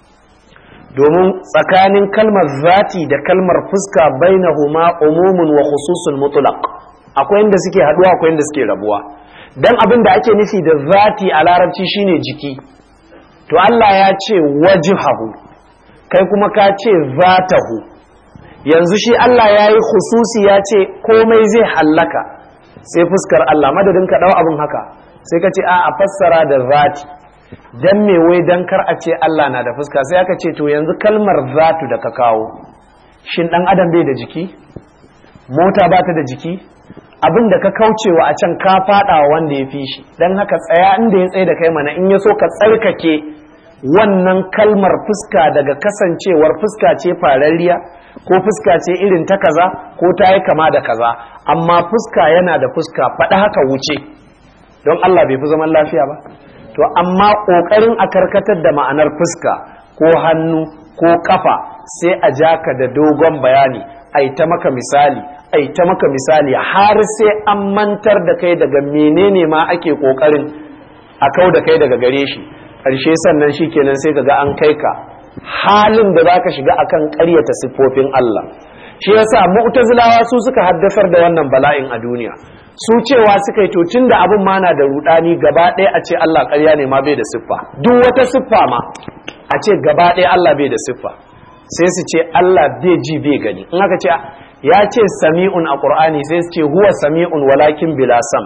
domin tsakanin kalmar zati da kalmar fuska bainahuma umumun wa khususun mutlaq, akwai inda suke haduwa akwai inda suke rabuwa. dan abin da ake nufi da zati a larabci shine jiki, to Allah ya ce wajhahu, kai kuma ka ce zatahu. yanzu shi Allah ya yi khususi, ya ce komai zai hallaka sai fuskar Allah, madadin ka dau abin haka sai ka ce a a fassara da zati. dan me wai dan kar a ce Allah na da fuska, sai aka ce to yanzu kalmar zatu da ka kawo, shin dan adam bai da jiki? mota ba ta da jiki? abin da ka kaucewa a can ka fada wanda ya fi shi. dan haka tsaya inda ya tsaye da kai mana, in ya so ka tsarkake wannan kalmar fuska daga kasancewar fuska ce fararriya ko fuska ce irin ta kaza ko ta yi kama da kaza, amma fuska yana da fuska, faɗi haka wuce, don Allah bai fi zaman lafiya ba. to amma ƙoƙarin a karkatar da ma'anar fuska ko hannu ko kafa, sai a jaka da dogon bayani, ai ta maka misali, ai ta maka misali, har sai an mantar da kai daga menene ma ake ƙoƙarin a kau da kai daga gare shi. ƙarshe sannan shi kenan sai ka ga an kai ka halin da za ka shiga akan ƙaryata siffofin Allah. shi yasa mu'tazilawa su suka haddasar da wannan bala'in a duniya. su cewa suka yi to tunda abin ma na da rudani, gaba ɗaya a ce Allah ƙarya ne ma bai da siffa, duk wata siffa ma a ce gaba ɗaya Allah bai da siffa. sai su ce Allah bai ji bai gani. in aka ce ya ce sami'un a Qur'ani, sai su ce huwa sami'un walakin bila sam.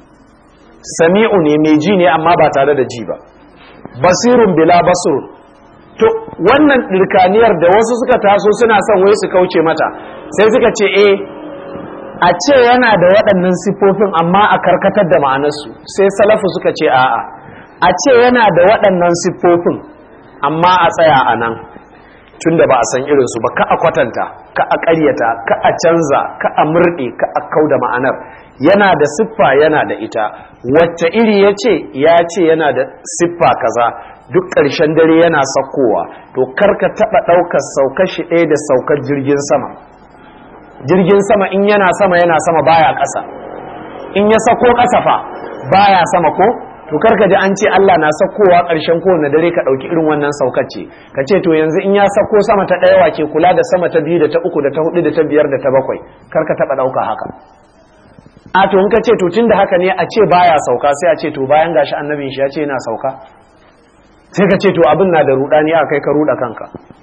sami'u ne, mai ji ne amma ba tare da ji ba. basirun bila basur. to wannan dirkaniyar da wasu suka taso suna son wai su kauce mata, sai suka ce eh a ce yana da waɗannan siffofin amma a karkatar da ma'anarsu. sai salafu suka ce a'a, a ce yana da waɗannan siffofin amma a tsaya a nan, tunda ba a san irinsu ba, ka a kwatanta, ka a ƙaryata, ka a canza, ka a murɗe, ka a kauda ma'anar. yana da siffa, yana da ita. wacce iri ya ce? ya ce yana da siffa kaza, duk ƙarshen dare yana saukowa. to karka taɓa ɗaukar saukar shi ɗaya da saukar jirgin sama. jirgin sama in yana sama yana sama baya ƙasa, in ya sako ƙasa fa baya sama ko? to karka ji an ce Allah na sakowa ƙarshen kowane dare ka ɗauki irin wannan saukar ce, ka ce to yanzu in ya sako sama ta ɗaya wake kula da sama ta biyu da ta uku da ta hudu da ta biyar da ta bakwai. karka taɓa ɗauka haka. a to in ka ce to tun da haka ne a ce baya sauka, sai a ce to bayan gashi annabin shi ya ce yana sauka, sai ka ce to abin na da rudani, a kai ka ruda kanka.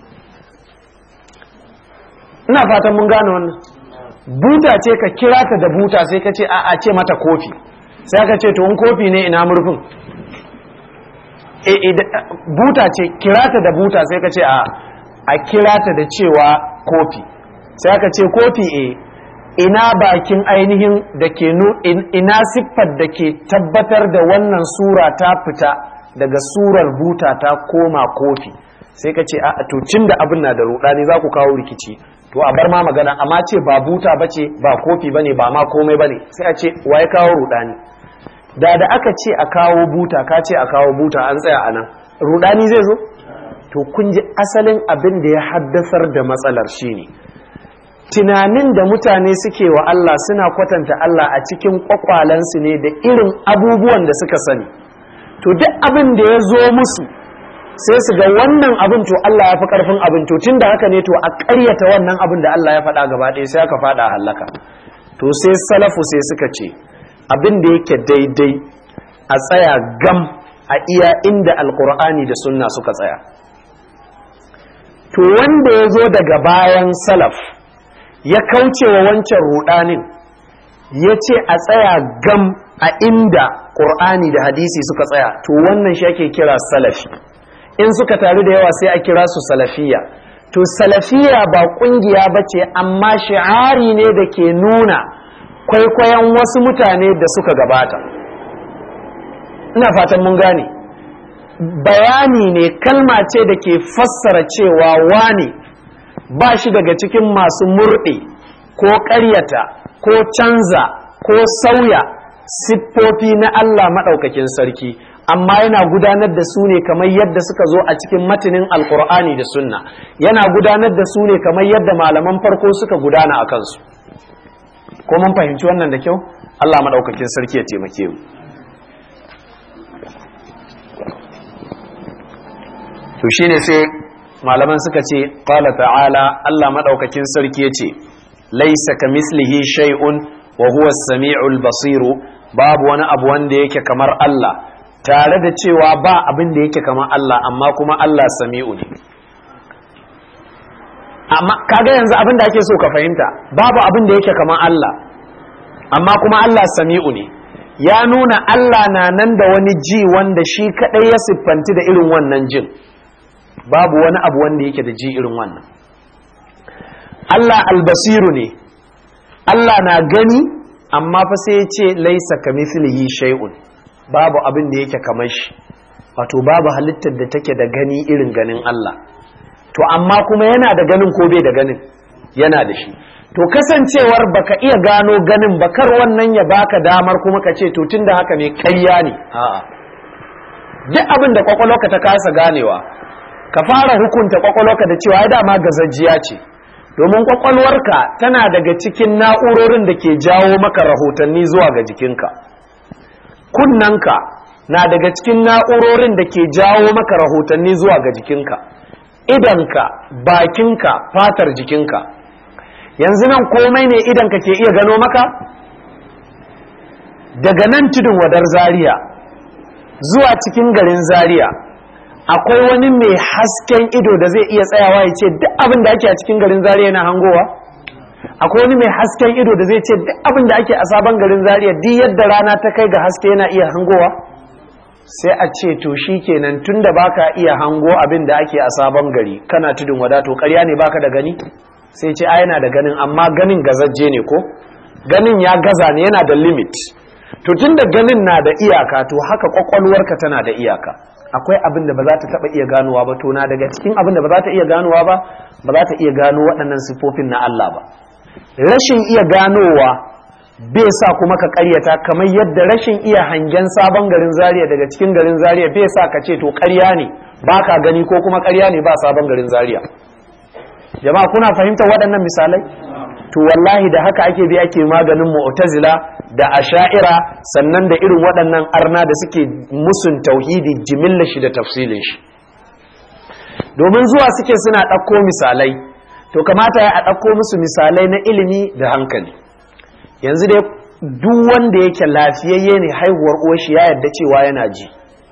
ina fatan mun gane wannan. buta ce ka kira ta da buta, sai ka ce a a ce mata kofi, sai ka ce to in kofi ne ina murfin. e, e, buta ce, kira ta da buta, sai ka ce a a kira ta da cewa kofi, sai ka ce kofi e ina bakin ainihin da ke ina siffar da ke tabbatar da wannan sura ta fita daga surar buta ta koma kofi. sai ka ce a to cin da abin na da rudani za ku kawo rikici, to a bar ma magana, amma ce ba buta bace ba kofi bane ba ma komai bane, sai a ce wa ya kawo rudani? da da aka ce a kawo buta, ka ce a kawo buta, an tsaya a nan, rudani zai zo? to kun ji asalin abin da ya haddasar da matsalar shine tunanin da mutane suke wa Allah, suna kwatanta Allah a cikin kwakwalansu ne da irin abubuwan da suka sani. to duk abin da ya zo musu sai su ga wannan abin to Allah ya fi karfin abin, to tun da haka ne to a ƙaryata wannan abin da Allah ya faɗa gaba ɗaya, sai aka faɗa halaka. to sai salafu sai suka ce abin da yake daidai a tsaya gam a iya inda alkur'ani da sunna suka tsaya. to wanda ya zo daga bayan salaf ya kauce wa wancan rudanin, ya ce a tsaya gam a inda ƙur'ani da hadisi suka tsaya, to wannan shi ake kira salafi. in suka taru da yawa sai a kira su salafiya. to salafiya ba ƙungiya ba ce, amma shi'ari ne da ke nuna kwaikwayon wasu mutane da suka gabata. Ina fatan mun gane, bayani ne, kalma ce da ke fassara cewa wane ba shi daga cikin masu murɗe ko ƙaryata ko canza ko sauya siffofi na Allah maɗaukakin sarki, amma yana gudanar da su ne kamar yadda suka zo a cikin matanin alkur'ani da sunna, yana gudanar da su ne kamar yadda malaman farko suka gudana a kansu. Ko mun fahimci wannan da kyau? Allah maɗaukakin sarki ya taimake mu. To shine sai malaman suka ce qala ta'ala, Allah maɗaukakin sarki ya ce laisa kamislihi shay'un wa huwa as-sami'ul basir, babu wani abu wanda yake kamar Allah, tare da cewa ba abin da yake kamar Allah, amma kuma Allah sami'u ne. Amma kaga yanzu abin da ake so ka fahimta, babu abin da yake kamar Allah, amma kuma Allah sami'u ne. Ya nuna Allah na nan da wani ji wanda shi kadai ya siffanti da irin wannan jin, babu wani abu wanda yake da ji irin wannan. Allah albasiru ne, Allah na gani, amma fa sai ya ce laisa kamithlihi shay'un, babu abin da yake kamar shi, wato babu halittar da take da gani irin ganin Allah. To amma kuma yana da ganin ko bai da ganin? Yana da shi. To kasancewar baka iya gano ganin bakar wannan ya baka damar kuma ka ce to tunda haka ne ƙarya ne. A'a, duk abin da kwakwalwarka ta kasa ganewa, ka fara hukunta kwakwalwarka da cewa ai dama gazajjiya ce, domin kwakwalwarka tana daga cikin na'urorin da ke jawo maka rahotanni zuwa ga jikinka. Kunnanka na daga cikin na'urorin da ke jawo maka rahotanni zuwa ga jikinka. Idanka, bakinka, fatar jikinka. Yanzu nan komai ne idanka ke iya gano maka? Daga nan tudun wadar Zaria zuwa cikin garin Zaria akwai wani mai hasken ido da zai iya tsayawa ya ce duk abin da ake a cikin garin Zaria yana hangowa? Akwai wani mai hasken ido da zai ce duk abin da ake a sabon garin Zaria duk yadda rana ta kai ga haske yana iya hangowa? Sai a ce to shikenan tunda baka iya hango abin da ake a sabon gari, kana tudun wada, to ƙarya ne baka da gani? Sai ce a yana da ganin, amma ganin gazajje ne ko? Ganin ya gaza ne, yana da limit. To tunda ganin na da iyaka, to haka kwakwalwarka tana da iyaka. Akwai abin da ba za ta taba iya ganowa ba, to na daga cikin abin da ba za ta iya ganowa ba, ba za ta iya gano waɗannan sifofin na Allah ba. Rashin iya ganowa bai sa kuma ka ƙaryata, kamar yadda rashin iya hangen sabon garin Zaria daga cikin garin Zaria bai sa ka ce to ƙarya ne ba ka gani, ko kuma ƙarya ne ba sabon garin Zaria. Jama'a kuna fahimtar waɗannan misalai? To wallahi da haka ake bi ake maganin mu'tazila da asha'ira, sannan da irin waɗannan arna da suke musun tauhidi jimillar shi da tafsilin shi. Domin zuwa suke suna ɗauko misalai, to kamata ya a ɗauko musu misalai na ilimi da hankali. Yanzu dai duk wanda yake lafiyayye ne haihuwar uwar shi ya yarda cewa yana ji.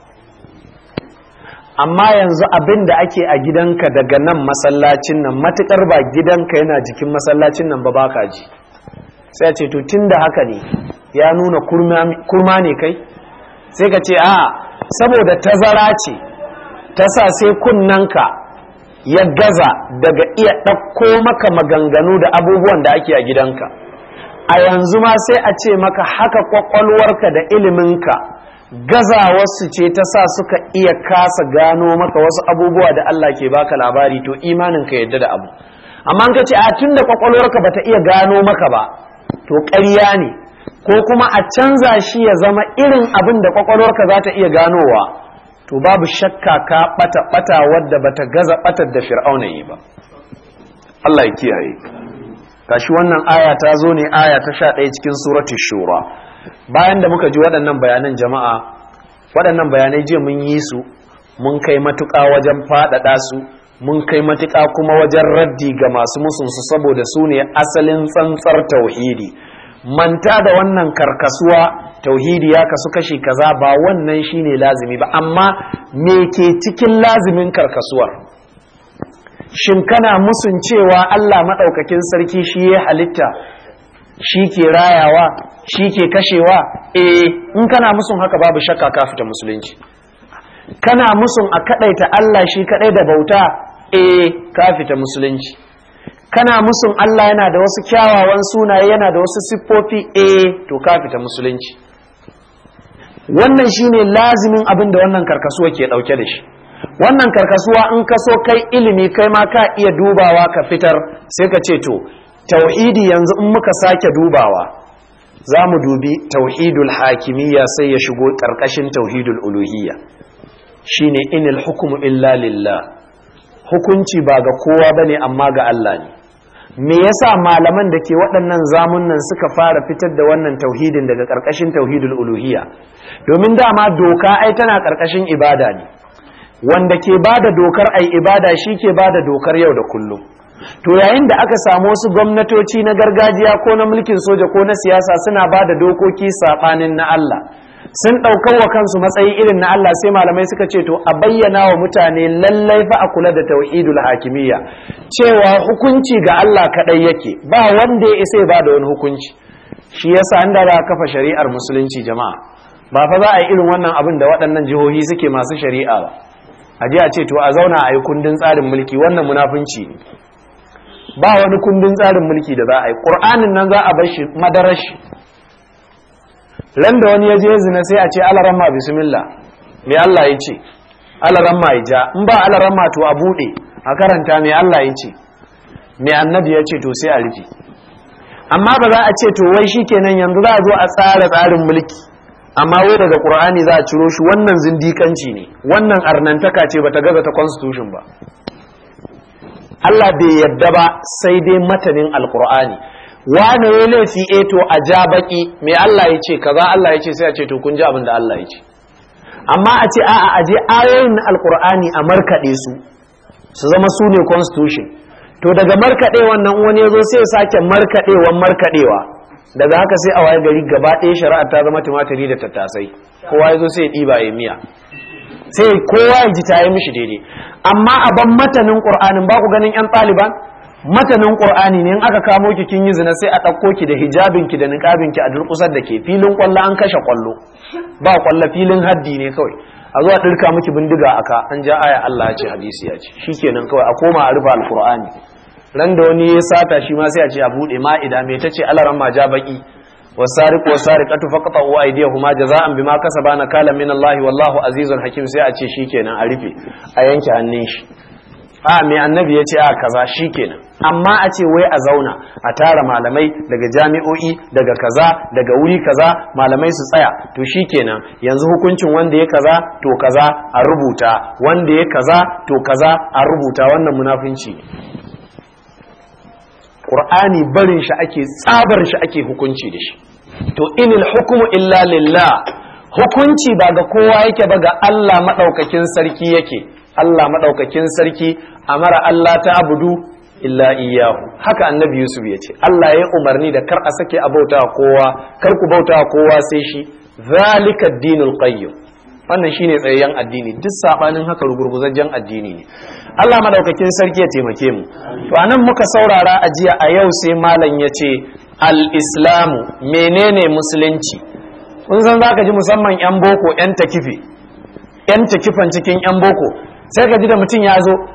Amma yanzu abin da ake a gidanka daga nan masallacin nan, matukar ba gidanka yana jikin masallacin nan ba baka ji. Sai ce to tunda haka ne ya nuna kurma ne kai? Sai ka ce a saboda tazara ce ta sa sai kunnanka ya gaza daga iya ɗauko maka maganganu da abubuwan da ake a gidanka. A yanzu ma sai a ce maka haka kwakwalwarka da iliminka gazawarsu ce ta sa suka iya kasa gano maka wasu abubuwa da Allah ke baka labari, to imaninka yadda da abu. Amma ka ce a tun da kwakwalwarka bata iya gano maka ba, to ƙarya ne, ko kuma a canza shi ya zama irin abin da kwakwalwarka za ta iya ganowa, to babu shakka ka bata bata wadda bata gaza batar da Fir'auna yi ba. Allah ya kiyaye. Kashi wannan aya ta zo ne aya ta sha ɗaya cikin suratul Shura. Bayan da muka ji waɗannan bayanan jama'a, waɗannan bayanai jiya mun yi su, mun kai matuƙa wajen faɗaɗa su, mun kai matuƙa kuma wajen raddi ga masu musunsu, saboda su ne asalin tsantsar tauhidi. Manta da wannan karkasuwa, tauhidi ya kasu kashi kaza, ba wannan shine lazimi ba, amma me ke cikin lazimin karkasuwar? Shin kana musun cewa Allah maɗaukakin sarki shi ya halitta, shi ke rayawa, shi ke kashewa? Eh, in kana musun haka babu shakka ka fita musulunci. Kana musun a kaɗaita Allah shi kaɗai da bauta? Eh, ka fita musulunci. kana musun Allah yana da wasu kyawawan sunaye yana da wasu siffofi eh to ka fita musulunci. Wannan shine lazimin abin da wannan karkasuwa ke dauke da shi. Wannan karkasuwa in ka so kai ilimi kai ma ka iya dubawa ka fitar sai ka ce to tauhidi yanzu in muka sake dubawa za mu dubi tauhidul hakimiyya sai ya shigo karkashin tauhidul uluhiyya shine inil hukmu illa lillah, hukunci ba ga kowa bane amma ga Allah ne. Me yasa malaman da ke waɗannan zamunan suka fara fitar da wannan tauhidin daga karkashin tauhidul uluhiyya? Domin dama doka ai tana karkashin ibada ne, wanda ke bada dokar ai ibada shi ke bada dokar yau da kullum. To yayin da aka samu wasu gwamnatoci na gargajiya ko na mulkin soja ko na siyasa suna bada dokoki saɓanin na Allah, sun ɗaukar wa kansu matsayi irin na Allah, sai malamai suka ce to a bayyana wa mutane lallai fa a kula da tauhidul hakimiyya, cewa hukunci ga Allah kaɗai yake, ba wanda ya isa ba da wani hukunci. Shi yasa an da za a kafa shari'ar musulunci jama'a, ba fa za a yi irin wannan abin da waɗannan jihohi suke masu shari'a ba. A je a ce to a zauna a yi kundin tsarin mulki, wannan munafunci ne. Ba wani kundin tsarin mulki da za a yi, ƙur'anin nan za a bar shi madarar shi. Ran da wani ya je zina sai a ce alaramma bismillah, me Allah ya ce, alaramma ya ja, in ba alaramma to a buɗe a karanta me Allah ya ce, me annabi ya ce to sai a rufe. Amma ba za a ce to wai shikenan yanzu za a zo a tsara tsarin mulki, amma wai daga Qur'ani za a ciro shi, wannan zindikanci ne, wannan arnantaka ce bata gaza ta constitution ba. Allah bai yadda ba sai dai matanin alqur'ani. Wane ya laifi e to a ja baki me Allah ya ce kaza Allah ya ce sai a ce to kun ji abin da Allah ya ce. Amma a ce a'a a je ayoyin alqur'ani a markade su su zama su ne constitution, to daga markade wannan wani ya zo sai ya sake markadewan markadewa, daga haka sai a waye gari gaba ɗaya shari'a ta zama tumatiri da tattasai, kowa ya zo sai ya ɗiba ya miya, sai kowa ya ji ta yi mishi daidai. Amma a ban matanin qur'anin ba ku ganin yan ɗaliban matanin qur'ani ne in aka kamo ki kin yi zina sai a ɗauko ki da hijabin ki da niqabin ki a durƙusar da ke filin kwallo, an kashe kwallo ba kwallo, filin haddi ne kawai, a zuwa ɗirka miki bindiga aka an ja aya Allah ya ce hadisi ya ce, shikenan kawai a koma a rufe alqur'ani. Ran da wani ya sata shi ma sai a ce a bude ma'ida me tace alaran ma ja baki wasariqu wasariqatu faqta'u aydiyahuma jaza'an bima kasaba nakala min Allah wallahu azizun hakim, sai a ce shikenan a rufe a yanke hannun shi. A me annabi ya ce a kaza shikenan. Amma a ce wai a zauna a tara malamai daga jami'o'i daga kaza daga wuri kaza malamai su tsaya to shikenan yanzu hukuncin wanda ya kaza to kaza a rubuta, wanda ya kaza to kaza a rubuta, wannan munafunci ne. Qur'ani barin shi ake, tsabar shi ake hukunci da shi. To inil hukmu illa lillah, hukunci ba ga kowa yake ba ga Allah madaukakin sarki yake. Allah madaukakin sarki amara Allah ta abudu illa iyyahu, haka annabi Yusuf ya ce Allah ya umarni da kar a sake a bauta kowa, kar ku bauta kowa sai shi, zalika ad-dinul qayyim, wannan shine tsayayyen addini, duk sabanin haka rugurguzajjen addini ne. Allah madaukakin sarki ya taimake mu. To anan muka saurara a jiya, a yau sai malam ya ce al-islamu, menene musulunci? Kun san zaka ji musamman yan boko, yan takife, yan takifan cikin yan boko, sai ka ji da mutum ya zo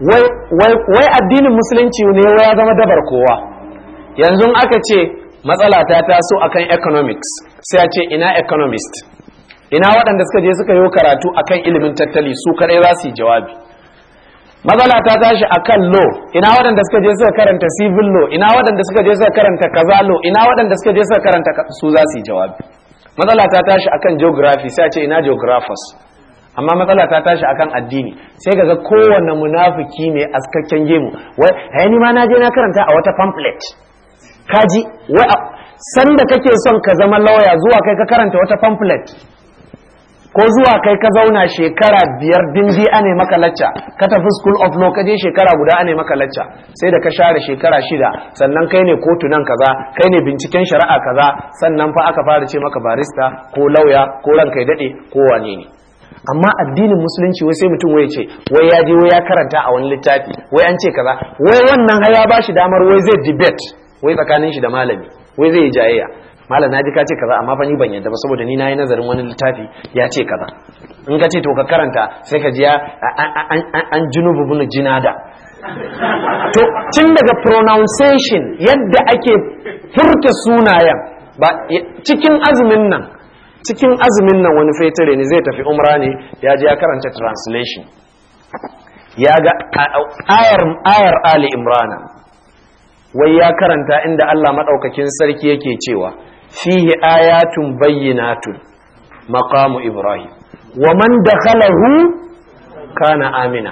wai addinin musulunci ne wai ya zama dabar kowa. Yanzu aka ce matsala ta taso akan economics, sai a ce ina economist, ina waɗanda suka je suka yi karatu akan ilimin tattali, su kadai za su yi jawabi. Matsala ta tashi akan law, ina waɗanda suka je suka karanta civil law, ina waɗanda suka je suka karanta kaza law, ina waɗanda suka je suka karanta su za su yi jawabi. Matsala ta tashi akan geography, sai a ce ina geographers. Amma matsala ta tashi akan addini, sai kaga kowanne munafiki ne askakken gemu, wai ai ni ma na je na karanta a wata pamphlet. Kaji wai sanda kake son ka zama lawyer zuwa kai ka karanta wata pamphlet, ko zuwa kai ka zauna shekara biyar dindi ane maka lacca, ka tafi school of law ka je shekara guda ane maka lacca, sai da ka share shekara shida sannan kai ne kotu nan kaza, kai ne binciken shari'a kaza, sannan fa aka fara ce maka barista ko lauya ko ranka ya dade ko wane ne. Amma addinin musulunci wai sai mutum wai ce wai ya je wai ya karanta a wani littafi, wai an ce kaza, wai wannan har ya ba shi damar wai zai debate wai tsakanin shi da malami, wai zai yi jayayya. Malam naji ka ce kaza amma fa ni ban yadda ba saboda ni nayi nazarin wani littafi ya ce kaza. In ka ce to ka karanta sai ka ji ya an junubu bin jinada. to tun daga pronunciation yadda ake furta sunayen ba cikin azumin nan cikin azumin nan wani fetare ne zai tafi umra ne ya je ya karanta translation ya ga ayar ayar Ali Imrana wai ya karanta inda Allah madaukakin sarki yake cewa fihi ayatun bayyinatun maqamu Ibrahim wa man dakhalahu kana amina.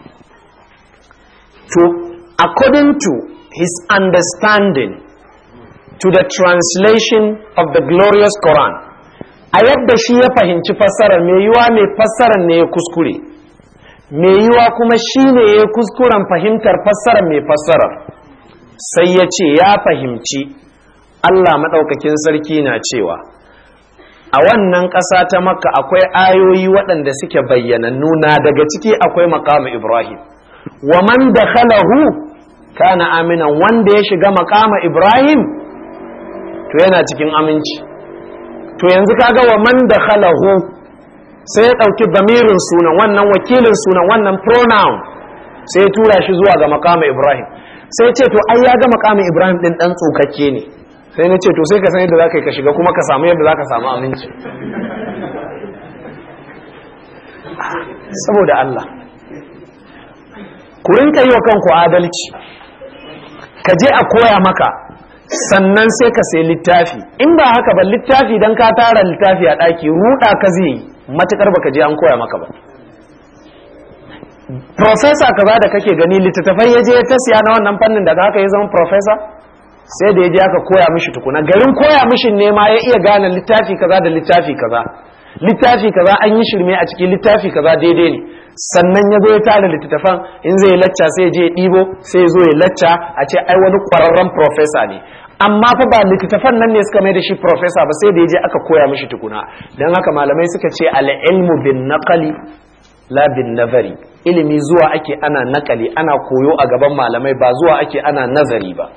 To according to his understanding to the translation of the glorious Quran, a yadda shi ya fahimci fassarar, mai yiwa mai fassarar ne ya kuskure, mai yiwa kuma shi ne ya kuskuren fahimtar fassarar mai fassarar, sai ya ce ya fahimci Allah maɗaukakin sarki na cewa a wannan ƙasa ta Makka akwai ayoyi waɗanda suke bayyanannu, na daga ciki akwai maqamu Ibrahim, wa man dakhalahu kana aminan, wanda ya shiga maqama Ibrahim to yana cikin aminci. To yanzu kaga wa man dakhalahu sai ya dauki damirin sunan, wannan wakilin sunan, wannan pronoun sai ya tura shi zuwa ga maqama Ibrahim, sai ya ce to ai ya ga maqama Ibrahim din dan tsokakke ne, sai na ce to sai ka san yadda zaka yi ka shiga kuma ka samu yadda zaka samu aminci. Saboda Allah ku rinka yi wa kanku adalci, ka je a koya maka sannan sai ka sai littafi. In ba haka ba littafi dan ka tara littafi a ɗaki ruɗa ka zai matukar baka je an koya maka ba. Profesa kaza da kake gani littattafai ya je ta siya na wannan fannin daga haka ya zama profesa, sai da ya je aka koya mishi tukuna, garin koya mishi ne ma ya iya gane littafi kaza da littafi kaza, littafi kaza an yi shirme a cikin littafi kaza daidai ne, sannan ya zo ya tara littattafan, in zai lacca sai je ɗibo sai ya zo ya lacca a ce ai wani ƙwararren profesa ne, amma fa ba littattafan nan ne suka mai da shi profesa ba, sai da ya je aka koya mishi tukuna. Don haka malamai suka ce al-ilmu bin naqali la bin nazari, ilimi zuwa ake ana nakali, ana koyo a gaban malamai, ba zuwa ake ana nazari ba.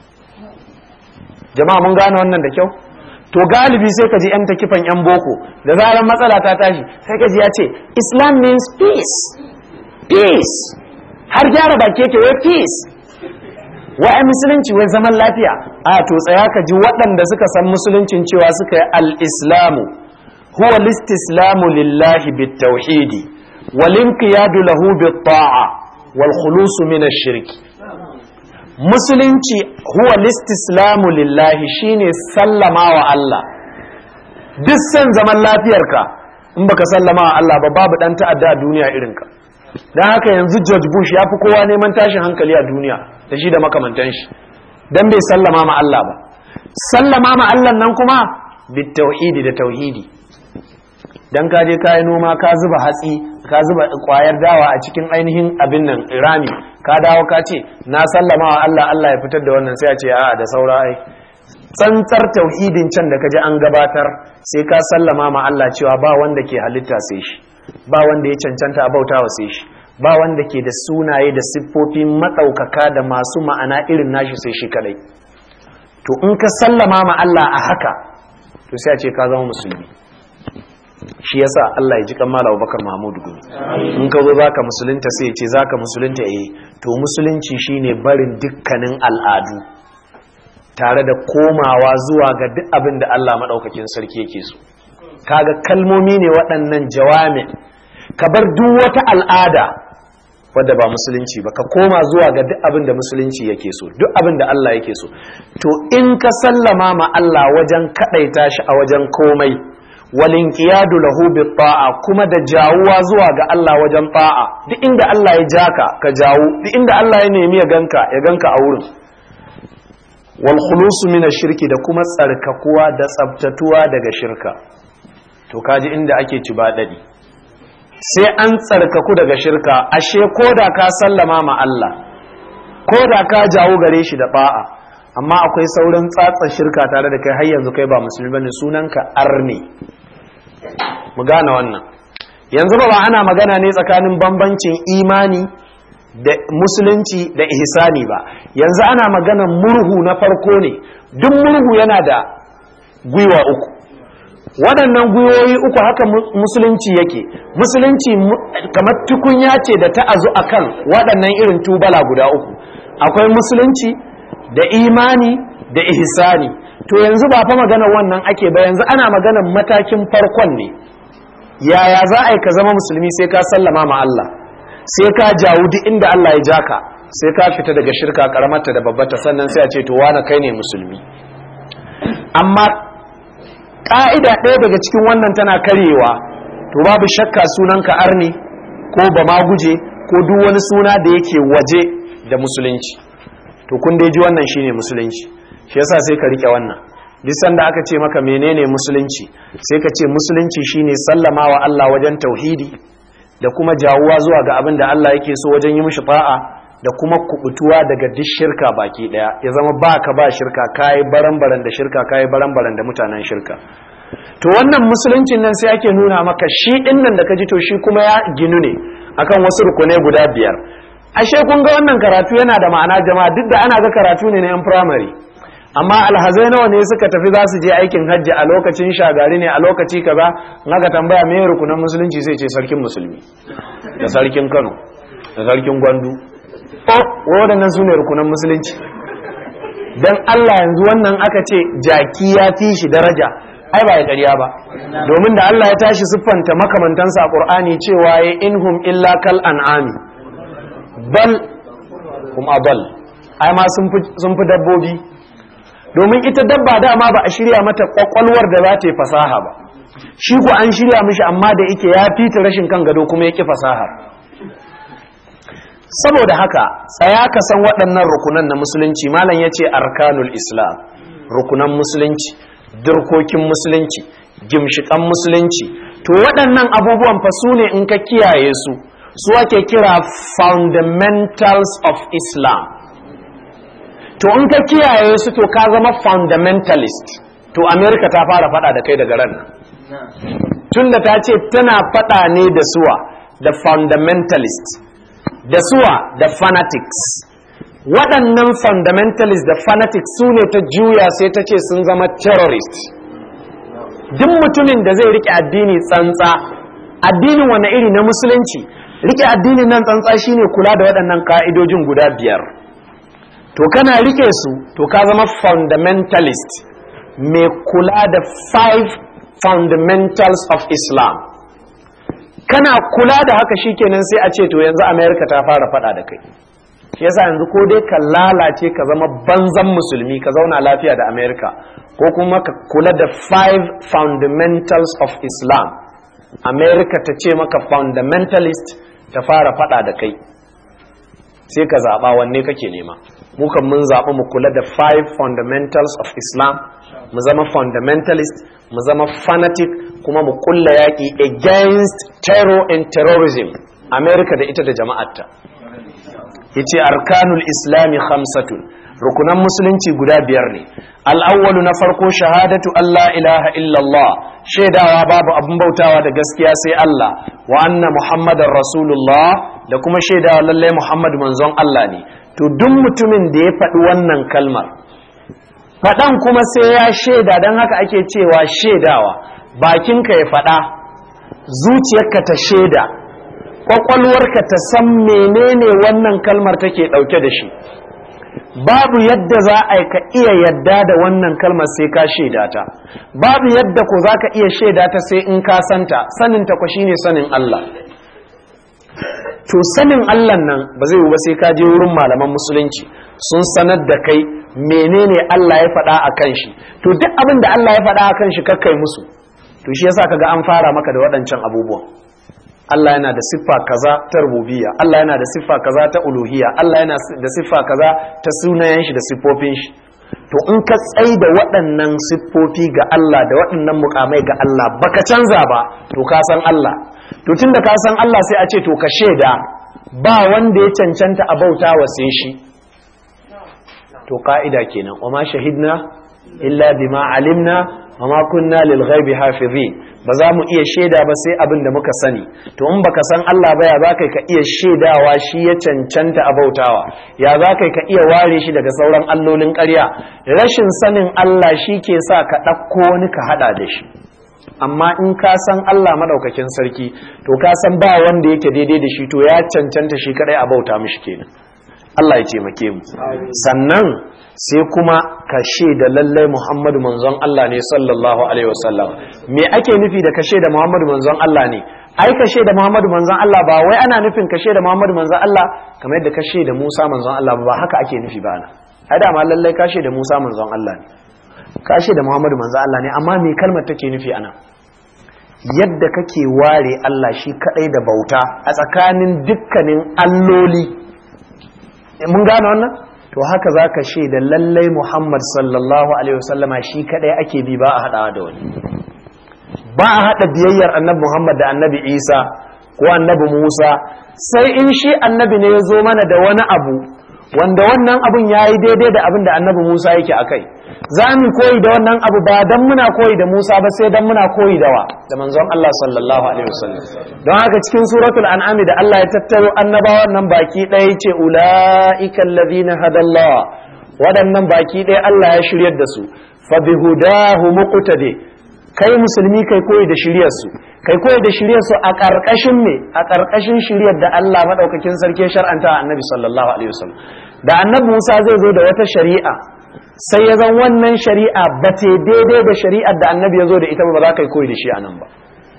Jama'a mun gane wannan da kyau? To galibi sai ka ji yan takifan yan boko da zaran matsala ta tashi sai ka ji ya ce Islam means peace, peace, har gyara baki yake wai peace, wai musulunci wai zaman lafiya. A to tsaya ka ji waɗanda suka san musuluncin cewa suka yi al-islamu huwa al-istislamu lillahi bit-tauhidi wal inqiyadu lahu bit-ta'a wal khulusu min ash-shirki. Musulunci huwa listislamu lillahi, shine sallama wa Allah. Duk san zaman lafiyarka in baka sallama wa Allah ba, babu dan ta'adda a duniya irinka. Dan haka yanzu George Bush ya fi kowa neman tashin hankali a duniya da shi da makamantan shi, dan bai sallama ma Allah ba. Sallama ma Allah nan kuma bit tauhidi, da tauhidi. Dan ka je ka yi noma, ka zuba hatsi, ka zuba kwayar dawa a cikin ainihin abin nan rami, ka dawo ka ce na sallama wa Allah, Allah ya fitar da wannan, sai a ce a'a da saura ai. Tsantsar tauhidin can da kaji an gabatar, sai ka sallama ma Allah cewa ba wanda ke halitta sai shi, ba wanda ya cancanta a bautawa sai shi, ba wanda ke da sunaye da siffofi matsaukaka da masu ma'ana irin nashi sai shi kadai. To in ka sallama ma Allah a haka, to sai a ce ka zama musulmi. Shi yasa Allah ya ji kan Malam Abubakar Mahmud Gumi, in ka zo zaka musulunta sai ya ce zaka musulunta, eh to musulunci shine barin dukkanin al'adu tare da komawa zuwa ga duk abin da Allah madaukakin sarki yake so. Kaga kalmomi ne waɗannan jawami, ka bar duk wata al'ada wadda ba musulunci ba, ka koma zuwa ga duk abin da musulunci yake so, duk abin da Allah yake so. To in ka sallama ma Allah wajen kadaita shi a wajen komai, walinqiyadu lahu bit-ta'a, kuma da jawuwa zuwa ga Allah wajen ta'a, duk inda Allah ya jaka ka jawo, duk inda Allah ya nemi ya ganka ya ganka a wurin. Wal khulusu min ash-shirki, da kuma tsarkakuwa da tsabtatuwa daga shirka. To kaji inda ake ci ba dadi, sai an tsarkaku daga shirka. Ashe koda ka sallama ma Allah, koda ka jawo gare shi da ta'a, amma akwai sauran tsatsa shirka tare da kai, har yanzu kai ba musulmi bane, sunanka arne. Mu gane wannan. Yanzu ba ana magana ne tsakanin bambancin imani da musulunci da ihsani ba, yanzu ana magana murhu na farko ne. Duk murhu yana da gwiwa uku, waɗannan gwiwoyi uku haka musulunci yake. Musulunci kamar tukunya ce da ta azu akan waɗannan irin tubala guda uku. akwai musulunci da imani da ihsani. To yanzu ba fa magana wannan ake ba, yanzu ana maganar matakin farkon ne. Yaya za a yi ka zama musulmi? sai ka sallama ma Allah, sai ka jawo duk inda Allah ya jaka, sai ka fita daga shirka karamarta da babbata, sannan sai a ce to wani kai ne musulmi. Amma ka'ida ɗaya daga cikin wannan tana karyewa, to babu shakka sunanka arni ko ba ma guje ko duk wani suna da yake waje da musulunci. To kun dai ji wannan shine musulunci. Shi yasa sai ka rike wannan. Duk sanda aka ce maka menene musulunci, sai ka ce musulunci shine sallama wa Allah wajen tauhidi da kuma jawuwa zuwa ga abin da Allah yake so wajen yi mishi fa'a, da kuma kubutuwa daga duk shirka baki daya. Ya zama baka ba shirka, kai baran-baran da shirka, kai baran-baran da mutanen shirka. To wannan musuluncin nan sai ake nuna maka shi din nan da kaji, to shi kuma ya ginu ne akan wasu rukunai guda biyar. Ashe kun ga wannan karatu yana da ma'ana jama'a, duk da ana ga karatu ne na yan firamare, amma alhazai nawa ne suka tafi za su je aikin hajji a lokacin shagari ne, a lokaci kaza, in aka tambaya me rukunan musulunci sai ce sarkin musulmi da sarkin Kano da sarkin Gwandu. Oh, waɗannan su ne rukunan musulunci. Dan Allah yanzu wannan aka ce jaki ya fi shi daraja, ai ba ya ƙarya ba, domin da Allah ya tashi siffanta makamantansa a Qur'ani cewa ya inhum illa kal an'ami bal hum adall, ai ma sun fi dabbobi. Domin ita dabba dama ba a shirya mata kwakwalwar da za ta yi fasaha ba, shi ku an shirya mishi, amma da yake ya fita rashin kan gado kuma ya ƙi fasahar. Saboda haka tsaya ka san waɗannan rukunan na musulunci. Malam ya ce arkanul islam, rukunan musulunci, dirkokin musulunci, gimshikan musulunci. To waɗannan abubuwan fa su ne in ka kiyaye su, su ake kira fundamentals of Islam. To in ka kiyaye su to ka zama fundamentalist. To America ta fara fada da kai daga ran nan, tunda ta ce tana fada ne da suwa, da fundamentalist, da suwa, da fanatics. Waɗannan fundamentalist da fanatics su ne ta juya sai ta ce sun zama terrorist. Duk mutumin da zai rike addini tsantsa, addinin wani iri na musulunci, rike addinin nan tsantsa shine kula da waɗannan ka'idojin guda biyar. To kana rike su to ka zama fundamentalist, mai kula da five fundamentals of Islam. Kana kula da haka shikenan sai a ce to yanzu America ta fara fada da kai. Shi yasa yanzu ko dai ka lalace ka zama banzan musulmi ka zauna lafiya da America, ko kuma ka kula da five fundamentals of Islam. America ta ce maka fundamentalist, ta fara fada da kai, sai ka zaba wanne kake nema. Mu kan mun zaɓi mu kula da five fundamentals of Islam, mu zama fundamentalist, mu zama fanatic, kuma mu kulla yaƙi against terror and terrorism. America da ita da jama'arta. Yace arkanul islami khamsatun, rukunan musulunci guda biyar ne. Al-awwalu na farko shahadatu Allah ilaha illallah, shaidawa babu abin bautawa da gaskiya sai Allah, wa anna muhammadar rasulullah, da kuma shaidawa lalle Muhammad manzon Allah ne. To duk mutumin da ya faɗi wannan kalmar, faɗan kuma sai ya shaida, don haka ake cewa shaidawa, bakinka ya faɗa, zuciyarka ta shaida, ƙwaƙwalwarka ta san menene wannan kalmar take ɗauke da shi. Babu yadda za a yi ka iya yadda da wannan kalmar sai ka shaida ta, babu yadda ko za ka iya shaida ta sai in ka santa, saninta ko shine sanin Allah. To sanin Allah nan ba zai yi ba sai ka je wurin malaman musulunci sun sanar da kai menene Allah ya faɗa a kan shi. To duk abin da Allah ya faɗa a kan shi kakkai musu. To shi yasa kaga an fara maka da waɗancan abubuwan. Allah yana da siffa kaza ta rububiyya, Allah yana da siffa kaza ta uluhiyya, Allah yana da siffa kaza ta sunayen shi da siffofin shi. To in ka tsai da waɗannan siffofi ga Allah da waɗannan mukamai ga Allah baka canza ba, to ka san Allah. To tunda ka san Allah sai a ce to ka shaida ba wanda ya cancanta a bauta wa sai shi. To ka'ida kenan, wa ma shahidna illa bima alimna wa ma kunna lil ghaibi hafizin. Ba za mu iya shaida ba sai abin da muka sani. To in baka san Allah ba ya za kai ka iya shaidawa shi ya cancanta a bautawa, ya za kai ka iya ware shi daga sauran allolin ƙarya. Rashin sanin Allah shi ke sa ka ɗauko wani ka haɗa da shi. Amma in ka san Allah madaukakin sarki, to ka san ba wanda yake daidai da shi, to ya cancanta shi kadai a bauta mishi kenan. Allah ya taimake mu. Sannan sai kuma ka da lallai Muhammadu manzon Allah ne sallallahu alaihi wasallam. Me ake nufi da ka da Muhammadu manzon Allah ne? Ai ka da Muhammadu manzon Allah ba wai ana nufin ka da Muhammadu manzon Allah kamar yadda ka da Musa manzon Allah ba haka ake nufi ba ana. Ai da ma lallai ka da Musa manzon Allah ne. Ka da Muhammadu manzon Allah ne, amma me kalmar take nufi ana? Yadda kake ware Allah shi kadai da bauta a tsakanin dukkanin alloli, mun gane wannan? To haka za ka shaida lallai Muhammad sallallahu alaihi wasallama shi kadai ake bi, ba a haɗawa da wani. Ba a haɗa biyayyar annabi Muhammad da annabi Isa ko annabi Musa sai in shi annabi ne ya zo mana da wani abu wanda wannan abun ya yi daidai da abin da annabi Musa yake a kai. Za mu koyi da wannan abu ba don muna koyi da Musa ba sai don muna koyi da wa da manzon Allah sallallahu alaihi wasallam. Don haka cikin suratul an'am da Allah ya tattaro annabawan nan baki ɗaya ce ulaika alladhina hadallah, waɗannan baki ɗaya Allah ya shiryar da su, fa bihudahu muqtadi, kai musulmi kai koyi da shiryar su, kai koyi da shiryar su a ƙarƙashin me a ƙarƙashin shiryar da Allah madaukakin sarki shar'anta annabi sallallahu alaihi wasallam. Da annabi Musa zai zo da wata shari'a sai ya zan wannan shari'a ba ta daidai da shari'ar da annabi ya zo da ita ba za ka yi koyi da shi a nan ba.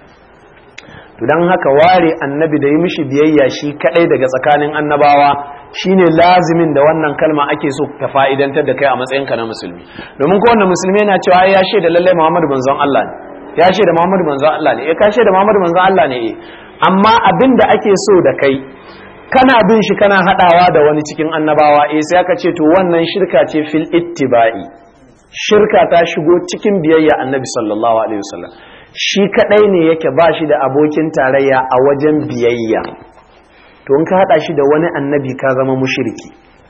To don haka ware annabi da yi mishi biyayya shi kadai daga tsakanin annabawa shine lazimin da wannan kalma ake so ta fa'idantar da kai a matsayinka na musulmi. Domin kowanne musulmi yana cewa ya shaida lallai Muhammadu manzon Allah ne, ya shaida Muhammadu manzon Allah ne, ya ka shaida Muhammadu manzon Allah ne, amma abin da ake so da kai kana bin shi kana hadawa da wani cikin annabawa, eh sai aka ce to wannan shirka ce fil ittiba'i, shirka ta shigo cikin biyayya annabi sallallahu alaihi wasallam. Shi kadai ne yake ba shi da abokin tarayya a wajen biyayya. To in ka hada shi da wani annabi ka zama mushriki.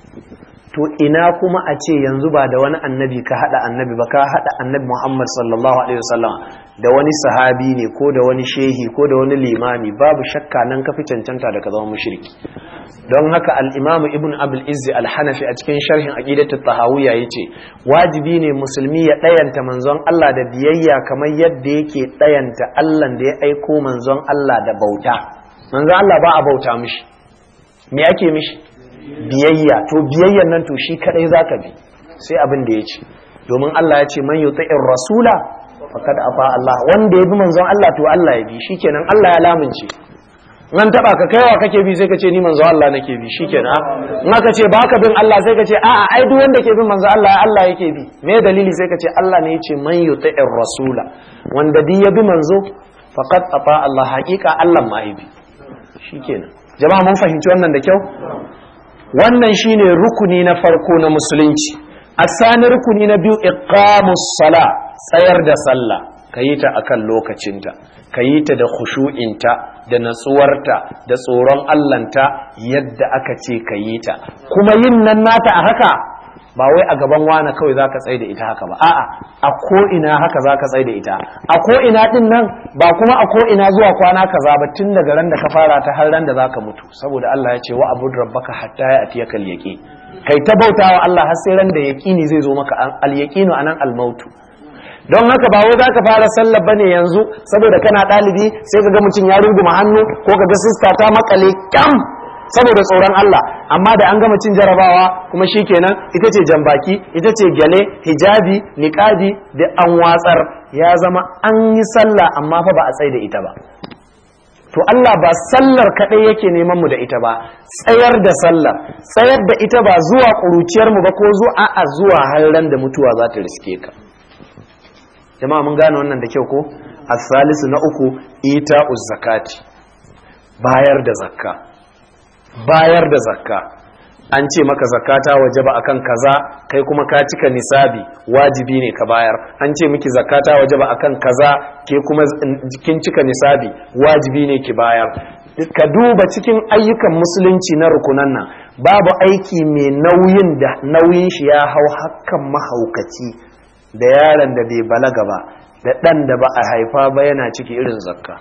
To ina kuma a ce yanzu ba da wani annabi ka hada annabi ba, ka hada annabi Muhammad sallallahu alaihi wasallam da wani sahabi ne ko da wani shehi ko da wani limami, babu shakka nan ka fi cancanta da ka zama mushriki. Don haka al-Imam Ibn Abdul Izz al-Hanafi a cikin sharhin Aqidatut Tahawiyya yace wajibi ne musulmi ya dayanta manzon Allah da biyayya kamar yadda yake dayanta Allah da ya aiko manzon Allah da bauta. Manzon Allah ba a bauta mishi. Me ake mishi? Biyayya. To biyayyan nan to shi kadai zaka bi sai abin da yace. Domin Allah ya ce man yuti'ir rasula faqad afa Allah, wanda ya bi manzon Allah to Allah ya bi, shikenan Allah ya lamunce. Nan taba ka kaiwa kake bi sai ka ce ni manzon Allah nake bi, shikenan. In aka ce baka bin Allah sai ka ce a'a ai duk wanda ke bin manzon Allah Allah yake bi. Me dalili? sai ka ce Allah ne ya ce man yuti'ir rasula, wanda duk ya bi manzo faqad afa Allah, haƙiƙa Allah ma ya bi, shikenan. Jama'a mun fahimci wannan da kyau? Wannan shine rukuni na farko na musulunci. Asani rukuni na biyu iqamus sala, tsayar da sallah, kayi ta akan lokacinta, kayi ta da khushu'inta da natsuwarta da tsoron Allahnta yadda aka ce kayi ta. Kuma yin nan nata a haka ba wai a gaban wani kawai zaka tsaye da ita haka ba, a'a a ko ina haka zaka tsaye da ita. A ko ina din nan ba kuma a ko ina zuwa kwana kaza ba, tun daga ran da ka fara ta har ran da zaka mutu, saboda Allah ya ce wa abud rabbaka hatta ya'tiyaka al-yaqin. Kai ta bautawa Allah har sai ran da yaqini zai zo maka, al-yaqinu anan al-mautu. Don haka ba wai zaka fara sallar bane yanzu saboda kana dalibi sai kaga mutum ya runguma hannu ko kaga sista ta makale kyam saboda tsoron Allah, amma da an gama cin jarabawa kuma shikenan ita ce jambaki, ita ce gyale, hijabi, niqabi da an watsar, ya zama an yi sallah amma fa ba a tsaye da ita ba. To Allah ba sallar kadai yake neman mu da ita ba, tsayar da sallar, tsayar da ita ba zuwa kuruciyar mu ba ko zuwa a'a zuwa halran da mutuwa za ta riske ka. Jama'a mun gane wannan da kyau ko? As-salisu na uku ita'uz zakati, bayar da zakka. Bayar da zakka, an ce maka zakata wajaba akan kaza, kai kuma ka cika nisabi, wajibi ne ka bayar. An ce miki zakata wajaba akan kaza, ke kuma kin cika nisabi, wajibi ne ki bayar. Ka duba cikin ayyukan musulunci na rukunan nan babu aiki mai nauyin da nauyin shi ya hau hakan mahaukaci da yaron da bai balaga ba da ɗan da ba a haifa ba yana ciki irin zakka.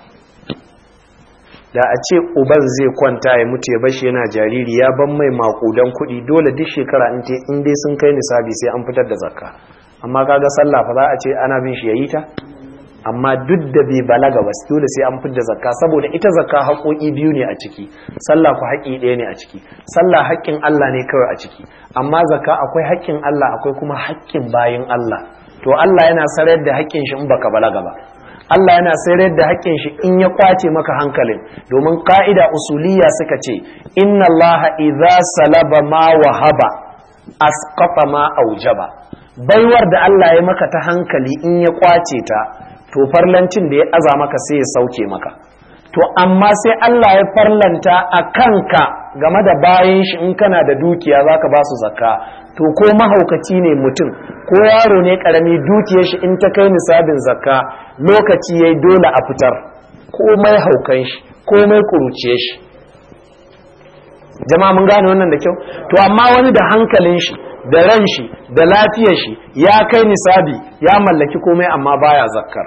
Da a ce uban zai kwanta ya mutu ya bashi yana jariri ya ban mai makudan kuɗi, dole duk shekara in dai sun kai nisabi sai an fitar da zakka. Amma kaga sallah fa za a ce ana bin shi yayi ta? amma duk da bai balaga ba dole sai an fidda zakka saboda ita zakka haƙoƙi biyu ne a ciki, sallah ku haƙi ɗaya ne a ciki. Sallah haƙƙin Allah ne kawai a ciki, amma zakka akwai haƙƙin Allah akwai kuma haƙƙin bayin Allah. To Allah yana sarayar da haƙƙin shi in baka balaga ba, Allah yana sayar da haƙƙin shi in ya kwace maka hankalin, domin ka'ida usuliyya suka ce inna Allah idza salaba ma wahaba asqata ma aujaba. Baiwar da Allah ya maka ta hankali in ya kwace ta, to farlancin da ya aza maka sai ya sauke maka. To amma sai Allah ya farlanta a kanka game da bayan shi in kana da dukiya zaka ba su zakka. To ko mahaukaci ne mutum ko yaro ne karami dukiyar shi in ta kai nisabin zakka lokaci yayi dole a fitar, komai haukan shi komai kuruciye shi. Jama'a mun gane wannan da kyau. To amma wani da hankalin shi da ran shi da lafiyar shi ya kai nisabi ya mallaki komai amma baya zakkar.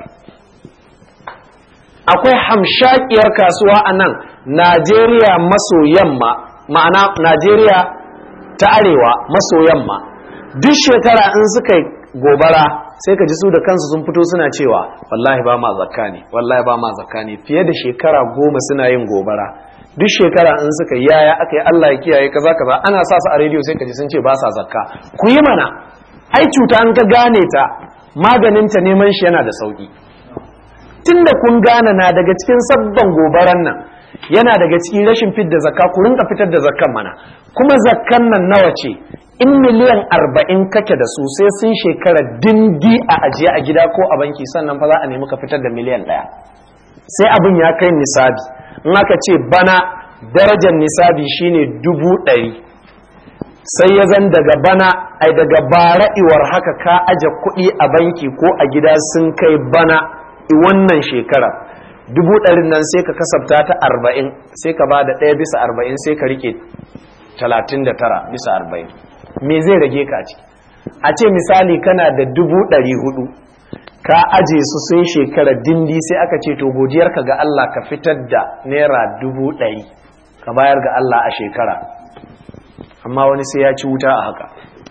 Akwai hamshakiyar kasuwa a nan Najeriya maso yamma, ma'ana Najeriya ta arewa maso yamma. Duk shekara in suka yi gobara sai ka ji su da kansu sun fito suna cewa wallahi ba ma zakka ne, wallahi ba ma zakka ne. Fiye da shekara goma suna yin gobara. Duk shekara in suka yaya aka yi Allah ya kiyaye kaza kaza ana sa su a rediyo sai ka ji sun ce ba sa zakka. Ku yi mana, ai cuta an ka gane ta maganin ta neman shi yana da sauki. Tunda kun gane na daga cikin sabban gobaran nan yana daga cikin rashin fidda zakka, ku rinka fitar da zakkan mana. Kuma zakkan nan nawa ce? In miliyan arba'in kake da su sai sun shekara dindi a ajiye a gida ko a banki sannan fa za a nemi ka fitar da miliyan ɗaya. Sai abin ya kai nisabi. In aka ce bana darajar nisabi shine dubu ɗari. Sai ya zan daga bana ai daga bara'iwar haka ka aje kuɗi a banki ko a gida sun kai bana wannan shekara dubu ɗarin nan sai ka kasafta ta arba'in sai ka ba da ɗaya bisa arba'in sai ka rike talatin da tara bisa arba'in. Me zai rage ka a ciki? A ce misali kana da dubu ɗari hudu ka aje su sun shekara dindi sai aka ce to godiyarka ga Allah ka fitar da naira dubu ɗari ka bayar ga Allah a shekara, amma wani sai ya ci wuta a haka.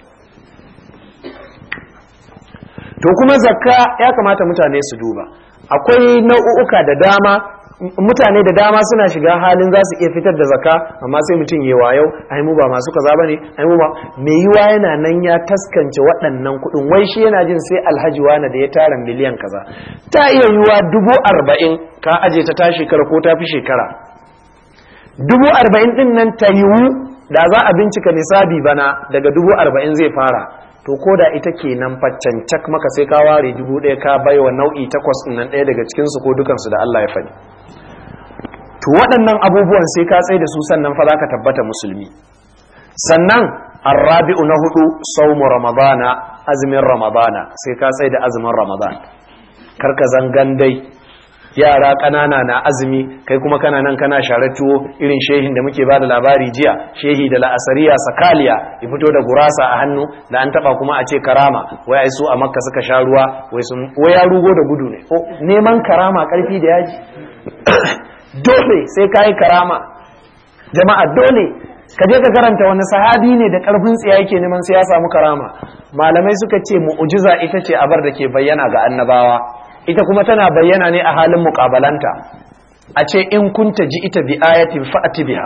To kuma zakka ya kamata mutane su duba, akwai nau'uka da dama, mutane da dama suna shiga halin za su iya fitar da zakka amma sai mutum yi wayau ai mu ba masu kaza bane ai mu ba mai yiwa yana nan ya taskance waɗannan kuɗin, wai shi yana jin sai alhaji wani da ya tara miliyan kaza. Ta iya yiwa dubu arba'in ka aje ta ta shekara ko ta fi shekara. Dubu arba'in din nan ta yiwu da za a bincika nisabi bana daga dubu arba'in zai fara. To ko da ita kenan faccancak maka sai ka ware dubu ɗaya ka baiwa nau'i takwas nan ɗaya daga cikinsu ko dukansu da Allah ya faɗi. To waɗannan abubuwan sai ka tsaye da su sannan fa za ka tabbata musulmi. Sannan arrabi'u na hudu saumu ramadana, azumin ramadana sai ka tsaye da azumin ramadan. Karka zangan dai yara ƙanana na azumi kai kuma kana nan kana share tuwo irin shehin da muke bada labari jiya, shehi da la'asariya sakaliya ya fito da gurasa a hannu da an taba kuma a ce karama, wai ai su a makka suka sha ruwa, wai sun wai ya rugo da gudu ne. O neman karama karfi da yaji dole sai kai karama. Jama'a dole ka je ka karanta wani sahabi ne da karfin tsiya yake neman sai ya samu karama. Malamai suka ce mu'jiza ita ce abar da ke bayyana ga annabawa, ita kuma tana bayyana ne a halin muƙabalanta. A ce in kunta ji ita bi ayatin fa'ati biha,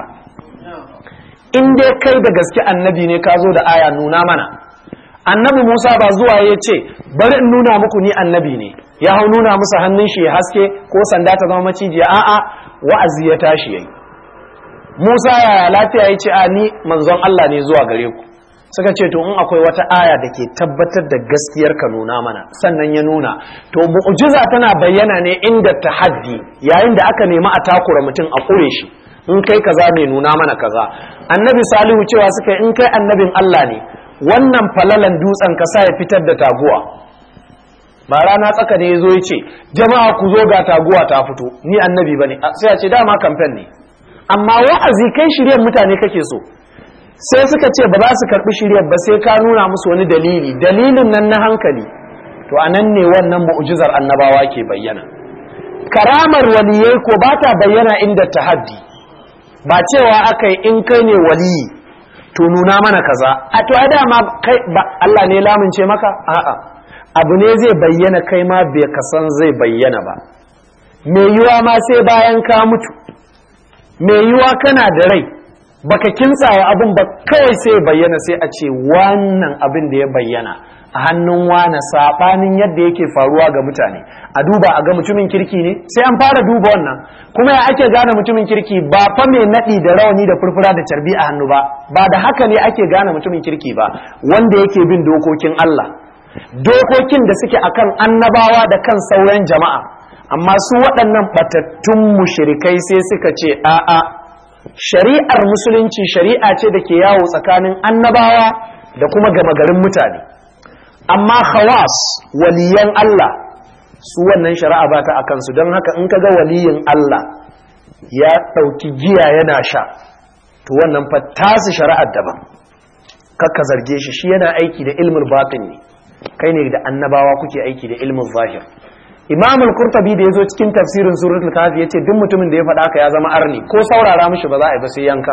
in dai kai da gaske annabi ne ka zo da aya nuna mana. Annabi Musa ba zuwa ya ce bari in nuna muku ni annabi ne, ya hau nuna musu hannun shi ya haske ko sanda ta zama macijiya, a'a wa'azi ya tashi yayi. Musa yaya lafiya ya ce a ni manzon Allah ne zuwa gare ku. Suka ce to in akwai wata aya da ke tabbatar da gaskiyar ka nuna mana, sannan ya nuna. To mu'jiza tana bayyana ne inda tahaddi, yayin da aka nemi a takura mutum a kure shi, in kai kaza mai nuna mana kaza. Annabi Salihu cewa suka in kai annabin Allah ne, wannan falalan dutsen ka sa ya fitar da taguwa. Ba rana tsaka ne yazo ya ce jama'a ku zo ga taguwa ta fito, ni annabi bane. Sai ya ce dama kamfen ne, amma wa'azi kai shiryen mutane kake so. Sai suka ce ba za su karɓi shiryar ba sai ka nuna musu wani dalili, dalilin nan na hankali. To anan ne wannan mu'jizar annabawa ke bayyana. Karamar waliyai ko ba ta bayyana inda tahaddi, ba cewa akai in kai ne waliyi to nuna mana kaza. A to ai dama kai ba Allah ne lamince maka? A'a. abu ne zai bayyana kai ma bai kasan zai bayyana ba, mai yiwa ma sai bayan ka mutu, mai yiwa kana da rai baka kintsawa abin ba kawai sai bayyana sai a ce wannan abin da ya bayyana a hannun wane saɓanin yadda yake faruwa ga mutane, a duba a ga mutumin kirki ne, sai an fara duba wannan. Kuma ya ake gane mutumin kirki? Ba fa mai naɗi da rawani da furfura da carbi a hannu ba, ba da haka ne ake gane mutumin kirki ba, wanda yake bin dokokin Allah, dokokin da suke akan annabawa da kan sauran jama'a. Amma su waɗannan ɓatattun mushrikai sai suka ce a'a, shari'ar musulunci shari'a ce da ke yawo tsakanin annabawa da kuma gama garin mutane, amma khawas waliyan Allah su wannan shari'a ba ta akan su. Don haka in ka ga waliyin Allah ya ɗauki giya yana sha, to wannan fa tasu shari'ar daban, kakka zarge shi, shi yana aiki da ilmul batin ne, kai ne da annabawa kuke aiki da ilmul zahir. Imam al-Qurtubi da yazo cikin tafsirin suratul Kahfi yace duk mutumin da ya faɗa haka ya zama arni, ko saurara mishi ba za a yi ba sai yanka.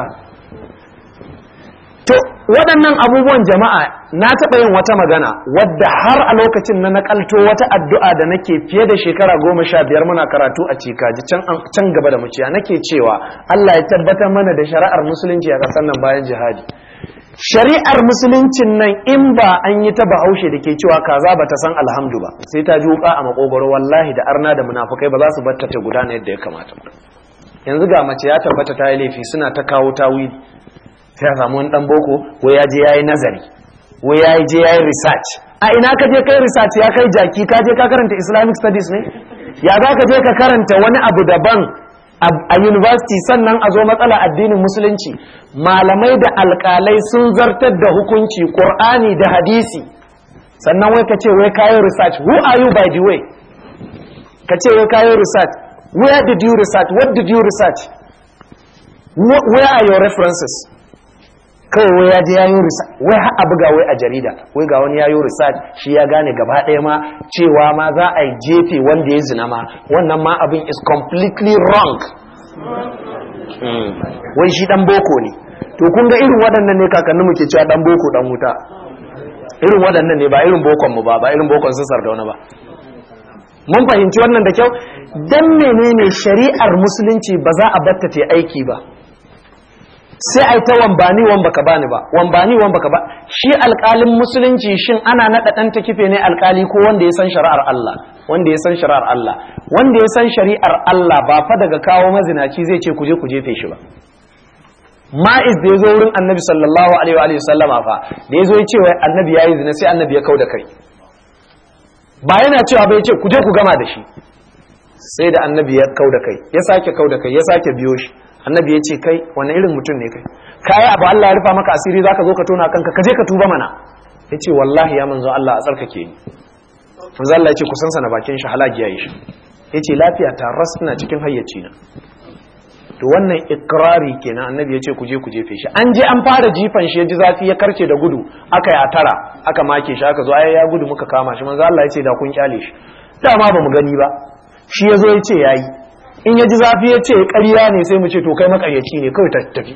To waɗannan abubuwan jama'a, na taɓa yin wata magana wadda har a lokacin na nakalto wata addu'a da nake fiye da shekara goma sha biyar muna karatu a Cikaji can can gaba da muciya, nake cewa Allah ya tabbatar mana da shari'ar musulunci a ƙasar nan bayan jihadi. Shari'ar musuluncin nan in ba an yi ta bahaushe da ke cewa kaza ba ta san alhamdu ba sai ta ji wuka a makogoro, wallahi da arna da munafukai ba za su batta ta gudana yadda ya kamata. Yanzu ga mace ya tabbata ta yi laifi suna ta kawo tawili, sai ya samu wani dan boko wai ya je yayi nazari, wai ya je yayi research. A ina ka je kai research ya kai jaki? Ka je ka karanta Islamic studies ne? Ya za ka je ka karanta wani abu daban a university sannan a zo matsala addinin musulunci? Malamai da alkalai sun zartar da hukunci Qur'ani da hadisi, sannan wai ka ce wai kayo research. Who are you by the way? Ka ce wai kayo research. Where did you research? What did you research? Where are your references? Kawai wai ya je yayo research, wai har a buga wai a jarida, wai ga wani yayo research shi ya gane gaba ɗaya ma cewa ma za a yi jefe wanda ya zina ma, wannan ma abin is completely wrong. Mm. Wai shi dan boko ne. To kun ga irin waɗannan ne kakannin mu ke cewa dan boko dan wuta. Irin waɗannan ne, ba irin bokon mu ba, ba irin bokon sun Sardauna ba. Mun fahimci wannan da kyau. Dan menene shari'ar musulunci ba za a batta ta aiki ba? Sai ai ta wambani wan baka bani ba, wambani wan baka ba. Shi alƙalin musulunci shin ana naɗa ɗan ta kife ne alƙali ko wanda ya san shari'ar Allah? Wanda ya san shari'ar Allah, wanda ya san shari'ar Allah ba fa daga kawo mazinaci zai ce ku je ku jefe shi ba. Ma'iz da ya zo wurin annabi sallallahu alaihi wa sallama fa da ya zo ya ce wa annabi ya yi zina, sai annabi ya kau da kai, ba yana cewa ba ya ce ku je ku gama da shi, sai da annabi ya kau da kai, ya sake kau da kai, ya sake biyo shi. Annabi ya ce kai wani irin mutum ne kai, kayi abu Allah ya rufa maka asiri zaka zo ka tona kanka, ka je ka tuba mana. Ya ce wallahi ya manzo Allah a tsarkake ni. Manzo Allah ya ce kusan sana bakin shi halagi yayi shi. Ya ce lafiya ta ras ina cikin hayyaci na. To wannan ikrari kenan. Annabi ya ce ku je ku jefe shi. An je an fara jifan shi, ya ji zafi ya karce da gudu, aka yi a tara aka make shi, aka zo ai ya gudu muka kama shi. Manzo Allah ya ce da kun kyale shi, dama ba mu gani ba, shi ya zo ya ce yayi. In ya ji zafi ya ce ƙarya ne, sai mu ce to kai makaryaci ne, kawai ta tafi.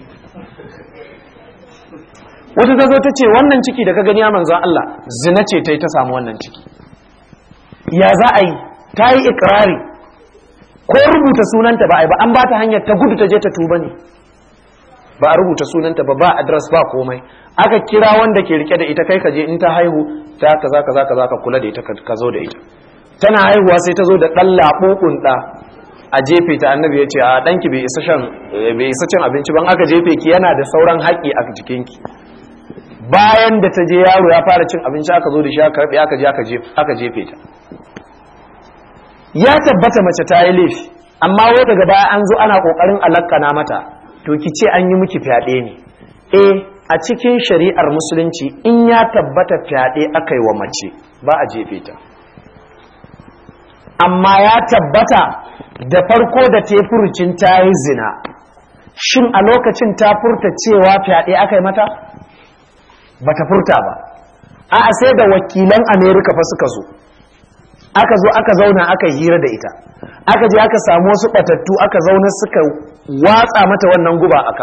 Wata ta zo ta ce wannan ciki da ka gani ya manzo Allah zina ce ta yi ta samu wannan ciki. Ya za a yi? Ta yi ikrari, ko rubuta sunanta ba a yi ba, an ba ta hanyar ta gudu ta je ta tuba ne, ba a rubuta sunanta ba, ba adres ba komai. Aka kira wanda ke rike da ita, kai ka je in ta haihu ta kaza kaza kaza ka kula da ita, ka zo da ita. Tana haihuwa sai ta zo da ɗan laɓoɓin ɗa a jefe ta. Annabi ya ce a ɗanki bai isa shan bai isa cin abinci ban, aka jefe ki yana da sauran haƙƙi a jikinki. Bayan da ta je yaro ya fara cin abinci, aka zo da shi aka rabe, aka je aka jefe ta. Ya tabbata mace ta yi laifi, amma wai daga baya an zo ana kokarin alakkana mata, to ki ce an yi miki fyaɗe ne. Eh, a cikin shari'ar musulunci in ya tabbata fyaɗe aka yi wa mace ba a jefe ta, amma ya tabbata da farko da ta furucin ta yi zina, shin a lokacin ta furta cewa fyaɗe aka yi mata? Ba ta furta ba. A'a, sai da wakilan Amerika fa suka zo, aka zo aka zauna aka hira da ita, aka je aka samu wasu batattu aka zauna suka watsa mata wannan guba aka,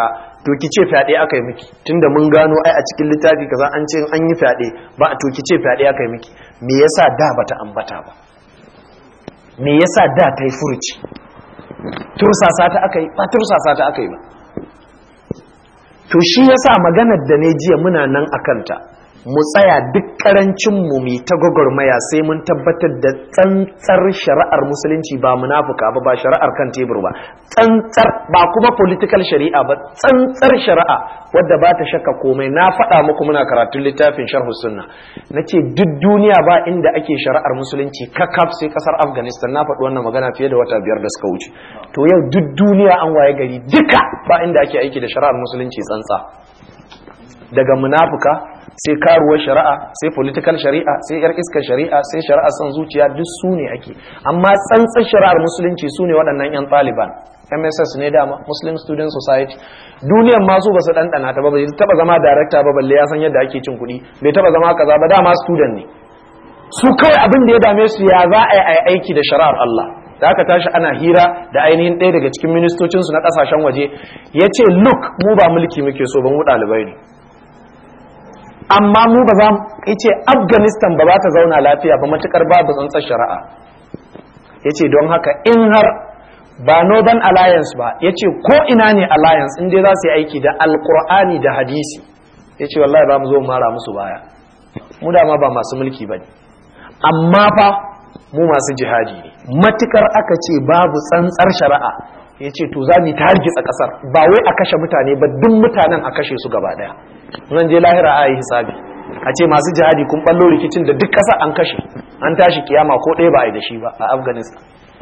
to ki ce fyaɗe aka yi miki tunda mun gano ai a cikin littafi kaza an ce an yi fyaɗe ba to ki ce fyaɗe aka yi miki me yasa da bata ambata ba me yasa da ta yi furuci tursasa ta aka yi ba tursasa ta aka yi ba to shi yasa maganar da ne jiya muna nan akanta mu tsaya duk karancin mu mai ta gwagwarmaya sai mun tabbatar da tsantsar shari'ar musulunci ba munafuka ba ba shari'ar kan tebur ba tsantsar ba kuma political shari'a ba tsantsar shari'a wadda ba ta shakka komai na faɗa muku muna karatun littafin sharh sunna nace duk duniya ba inda ake shari'ar musulunci kakaf sai kasar Afghanistan na faɗi wannan magana fiye da wata biyar da suka wuce to yau duk duniya an waye gari duka ba inda ake aiki da shari'ar musulunci tsantsa daga munafuka sai karuwar shari'a sai political shari'a sai yar iskar shari'a sai shari'a son zuciya duk su ne ake amma tsantsan shari'ar musulunci su ne waɗannan yan Taliban M S S ne dama Muslim Student Society duniyar masu ba su ɗanɗana ta ba bai taɓa zama director ba balle ya san yadda ake cin kuɗi bai taɓa zama kaza ba dama student ne su kawai abin da ya dame su ya za a yi aiki da shari'ar Allah da aka tashi ana hira da ainihin ɗaya daga cikin ministocinsu na ƙasashen waje ya ce look mu ba mulki muke so ba mu ɗalibai ne amma mu ba za mu ce Afghanistan ba za ta zauna lafiya ba matukar babu tsantsar shari'a yace don haka in har ba Northern Alliance ba yace ko ina ne Alliance in dai za su yi aiki da Alqur'ani da hadisi yace wallahi ba mu zo mara musu baya mu da ma ba masu mulki bane amma fa mu masu jihadi ne matukar aka ce babu tsantsar shari'a yace to za mu ta hargitsa kasar ba wai a kashe mutane ba duk mutanen a kashe su gaba daya nan je lahira a yi hisabi a ce masu jihadi kun ballo rikicin da duk ƙasa an kashe an tashi kiyama ko ɗaya ba a yi da shi ba a Afghanistan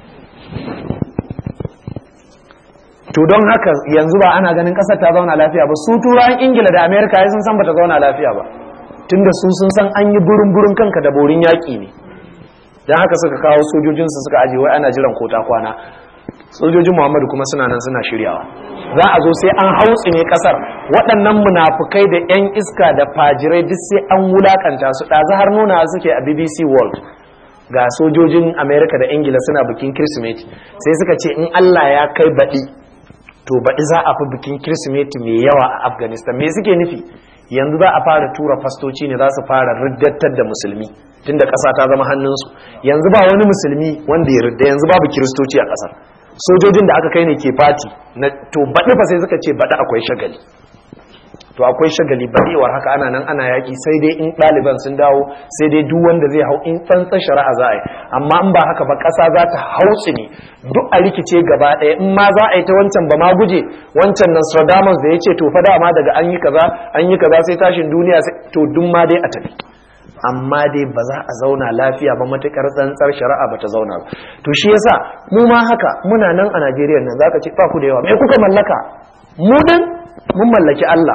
to don haka yanzu ba ana ganin ƙasar ta zauna lafiya ba su turawan Ingila da Amerika ya sun san ba ta zauna lafiya ba tunda su sun san an yi burin burin kanka da borin yaƙi ne don haka suka kawo sojojinsu suka aje wai ana jiran kota kwana sojojin Muhammadu kuma suna nan suna shiryawa za a zo sai an hautsine kasar waɗannan munafukai da 'yan iska da fajirai duk sai an wulakanta su ɗazu har nuna suke a B B C World ga sojojin Amerika da Ingila suna bikin Kirsimeti sai suka ce in Allah ya kai baɗi to baɗi za a fi bikin Kirsimeti mai yawa a Afghanistan me suke nufi yanzu za a fara tura fastoci ne za su fara riddattar da musulmi tunda ƙasa ta zama hannunsu yanzu ba wani musulmi wanda ya ridda yanzu babu kiristoci a ƙasar sojojin da aka kai ne ke fati na to baɗi fa sai suka ce baɗi akwai shagali to akwai shagali baɗewar haka ana nan ana yaƙi sai dai in ɗaliban sun dawo sai dai duk wanda zai hau in tsantsan shari'a za a yi amma in ba haka ba ƙasa za ta hautsi ne duk a rikice gaba ɗaya in ma za a yi ta wancan ba ma guje wancan Nostradamus da ya ce to fa dama daga an yi kaza an yi kaza sai tashin duniya to duk ma dai a tafi amma dai ba za a zauna lafiya ba matukar tsantsar shari'a ba ta zauna ba to shi yasa mu ma haka muna nan a Najeriya nan zaka ce fa ku da yawa me kuka mallaka mu din mun mallaki Allah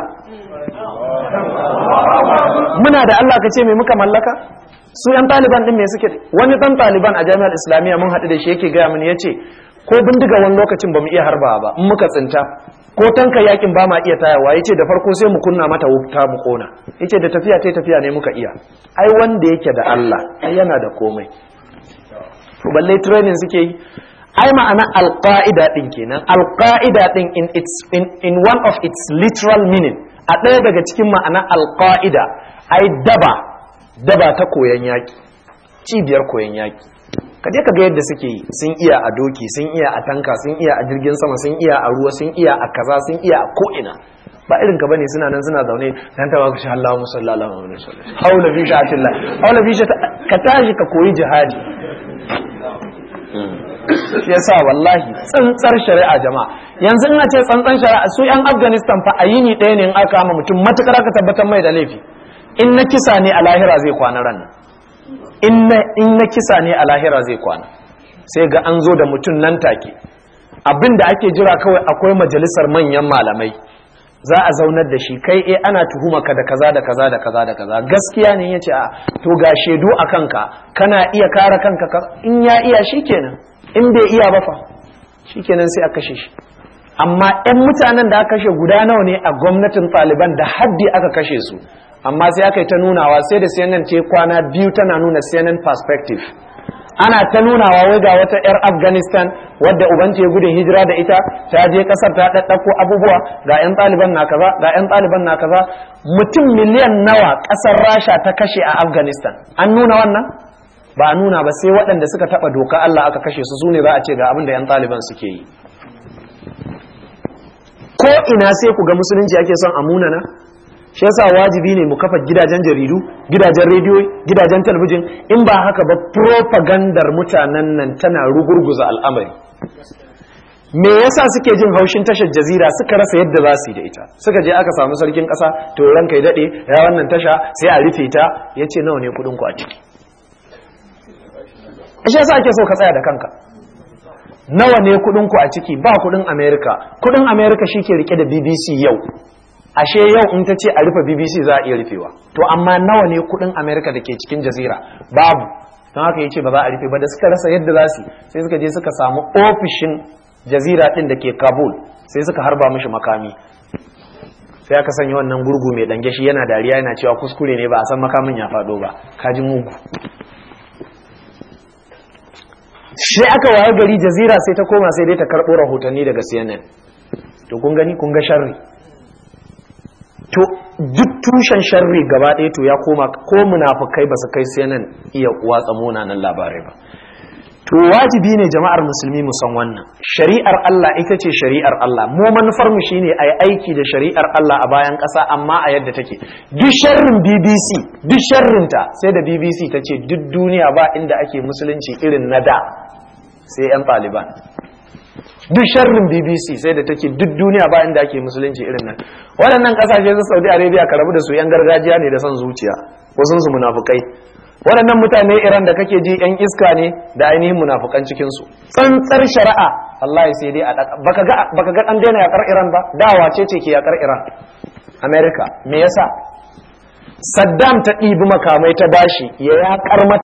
muna da Allah ka ce me muka mallaka su yan Taliban din me suke wani dan Taliban a Jami'ar Islamiyya mun haɗu da shi yake gaya mini yace ko bindiga wani lokacin ba mu iya harba ba in muka tsinta ko tanka yakin ba ma iya tayawa yace da farko sai mu kunna mata wuta mu kona yace da tafiya tai tafiya ne muka iya ai wanda yake da Allah ai yana da komai to balle training suke yi ai ma'ana alqaida din kenan alqaida din in its in, in one of its literal meaning a ɗaya daga cikin ma'ana alqaida ai daba daba ta koyan yaki cibiyar koyan yaki ka je ka ga yadda suke yi sun iya a doki sun iya a tanka sun iya a jirgin sama sun iya a ruwa sun iya a kaza sun iya a ko'ina ba irin ka bane suna nan suna zaune dan ta baka shi Allahu sallallahu alaihi wasallam haula fi sha'atillah haula fi ka tashi ka koyi jihadi shi yasa wallahi tsantsar shari'a jama'a yanzu ina ce tsantsan shari'a su yan Afghanistan fa ayini ɗaya ne in aka kama mutum matukar aka tabbatar mai da laifi in na kisa ne a lahira zai kwana ran in na kisa ne a lahira zai kwana sai ga an zo da mutum nan take abinda ake jira kawai akwai majalisar manyan malamai za a zaunar da shi kai eh ana tuhuma ka da kaza da kaza da kaza da kaza gaskiya ne yace a to ga shedu a kanka kana iya kare kanka in ya iya shikenan in bai iya ba fa shikenan sai a kashe shi amma ɗan mutanen da aka kashe guda nawa ne a gwamnatin Taliban da haddi aka kashe su amma sai aka yi ta nunawa sai da C N N ce kwana biyu tana nuna C N N perspective ana ta nunawa wai ga wata 'yar Afghanistan wadda ubanta ya gudun hijira da ita ta je kasar ta daddako abubuwa ga 'yan Taliban na kaza ga 'yan Taliban na kaza. Mutum miliyan nawa kasar Rasha ta kashe a Afghanistan an nuna wannan? Ba a nuna ba, sai waɗanda suka taɓa doka Allah aka kashe su sune za a ce ga abin da 'yan Taliban suke yi. Ko ina sai ku ga musulunci ake son a munana. Shi yasa wajibi ne mu kafa gidajen jaridu, gidajen rediyo, gidajen talabijin, in ba haka ba propagandar mutanen nan tana rugurguza al'amari. Me yasa suke jin haushin tashar Jazira suka rasa yadda za su yi da ita? Suka je aka samu sarkin kasa, to ranka ya dade, ya wannan tasha sai a rufe ta, yace nawa ne kudin ku a ciki? Shi yasa ake so ka tsaya da kanka. Nawa ne kudin ku a ciki? Ba kudin America. Kudin America shike rike da B B C yau. Ashe yau in ta ce a rufe B B C za a iya rufewa. To amma nawa ne kudin America da ke cikin Jazira? Babu. Don haka yace ba za a rufe ba, da suka rasa yadda za su sai suka je suka samu ofishin Jazira din da ke Kabul, sai suka harba mishi makami. Sai aka sanya wannan gurgu mai dange shi yana dariya yana cewa kuskure ne ba a san makamin ya fado ba. Kaji mugu. Sai aka waye gari Jazira sai ta koma sai dai ta karbo rahotanni daga C N N. To kun gani kun ga sharri. To duk tushen sharri gaba ɗaya to ya koma ko munafukai ba su kai sai nan iya watsa munanan labarai ba. To wajibi ne jama'ar musulmi mu san wannan. Shari'ar Allah ita ce shari'ar Allah. Mu manufar mu shine ayi aiki da shari'ar Allah a bayan ƙasa amma a yadda take. Duk sharrin B B C, duk sharrin ta sai da B B C ta ce duk duniya ba inda ake musulunci irin na da sai 'yan Taliban. Duk sharrin B B C sai da take duk duniya ba inda ake musulunci irin nan. Waɗannan ƙasashe su Saudi Arabia ka rabu da su 'yan gargajiya ne da son zuciya, wasu su munafukai. Waɗannan mutane Iran da kake ji 'yan iska ne da ainihin munafukan cikin su. Tsantsar shari'a wallahi sai dai a baka ga baka ga an daina yakar Iran ba. Da wace ce ke yakar Iran? America. Me yasa? Saddam ta ɗibi makamai ta bashi ya yakar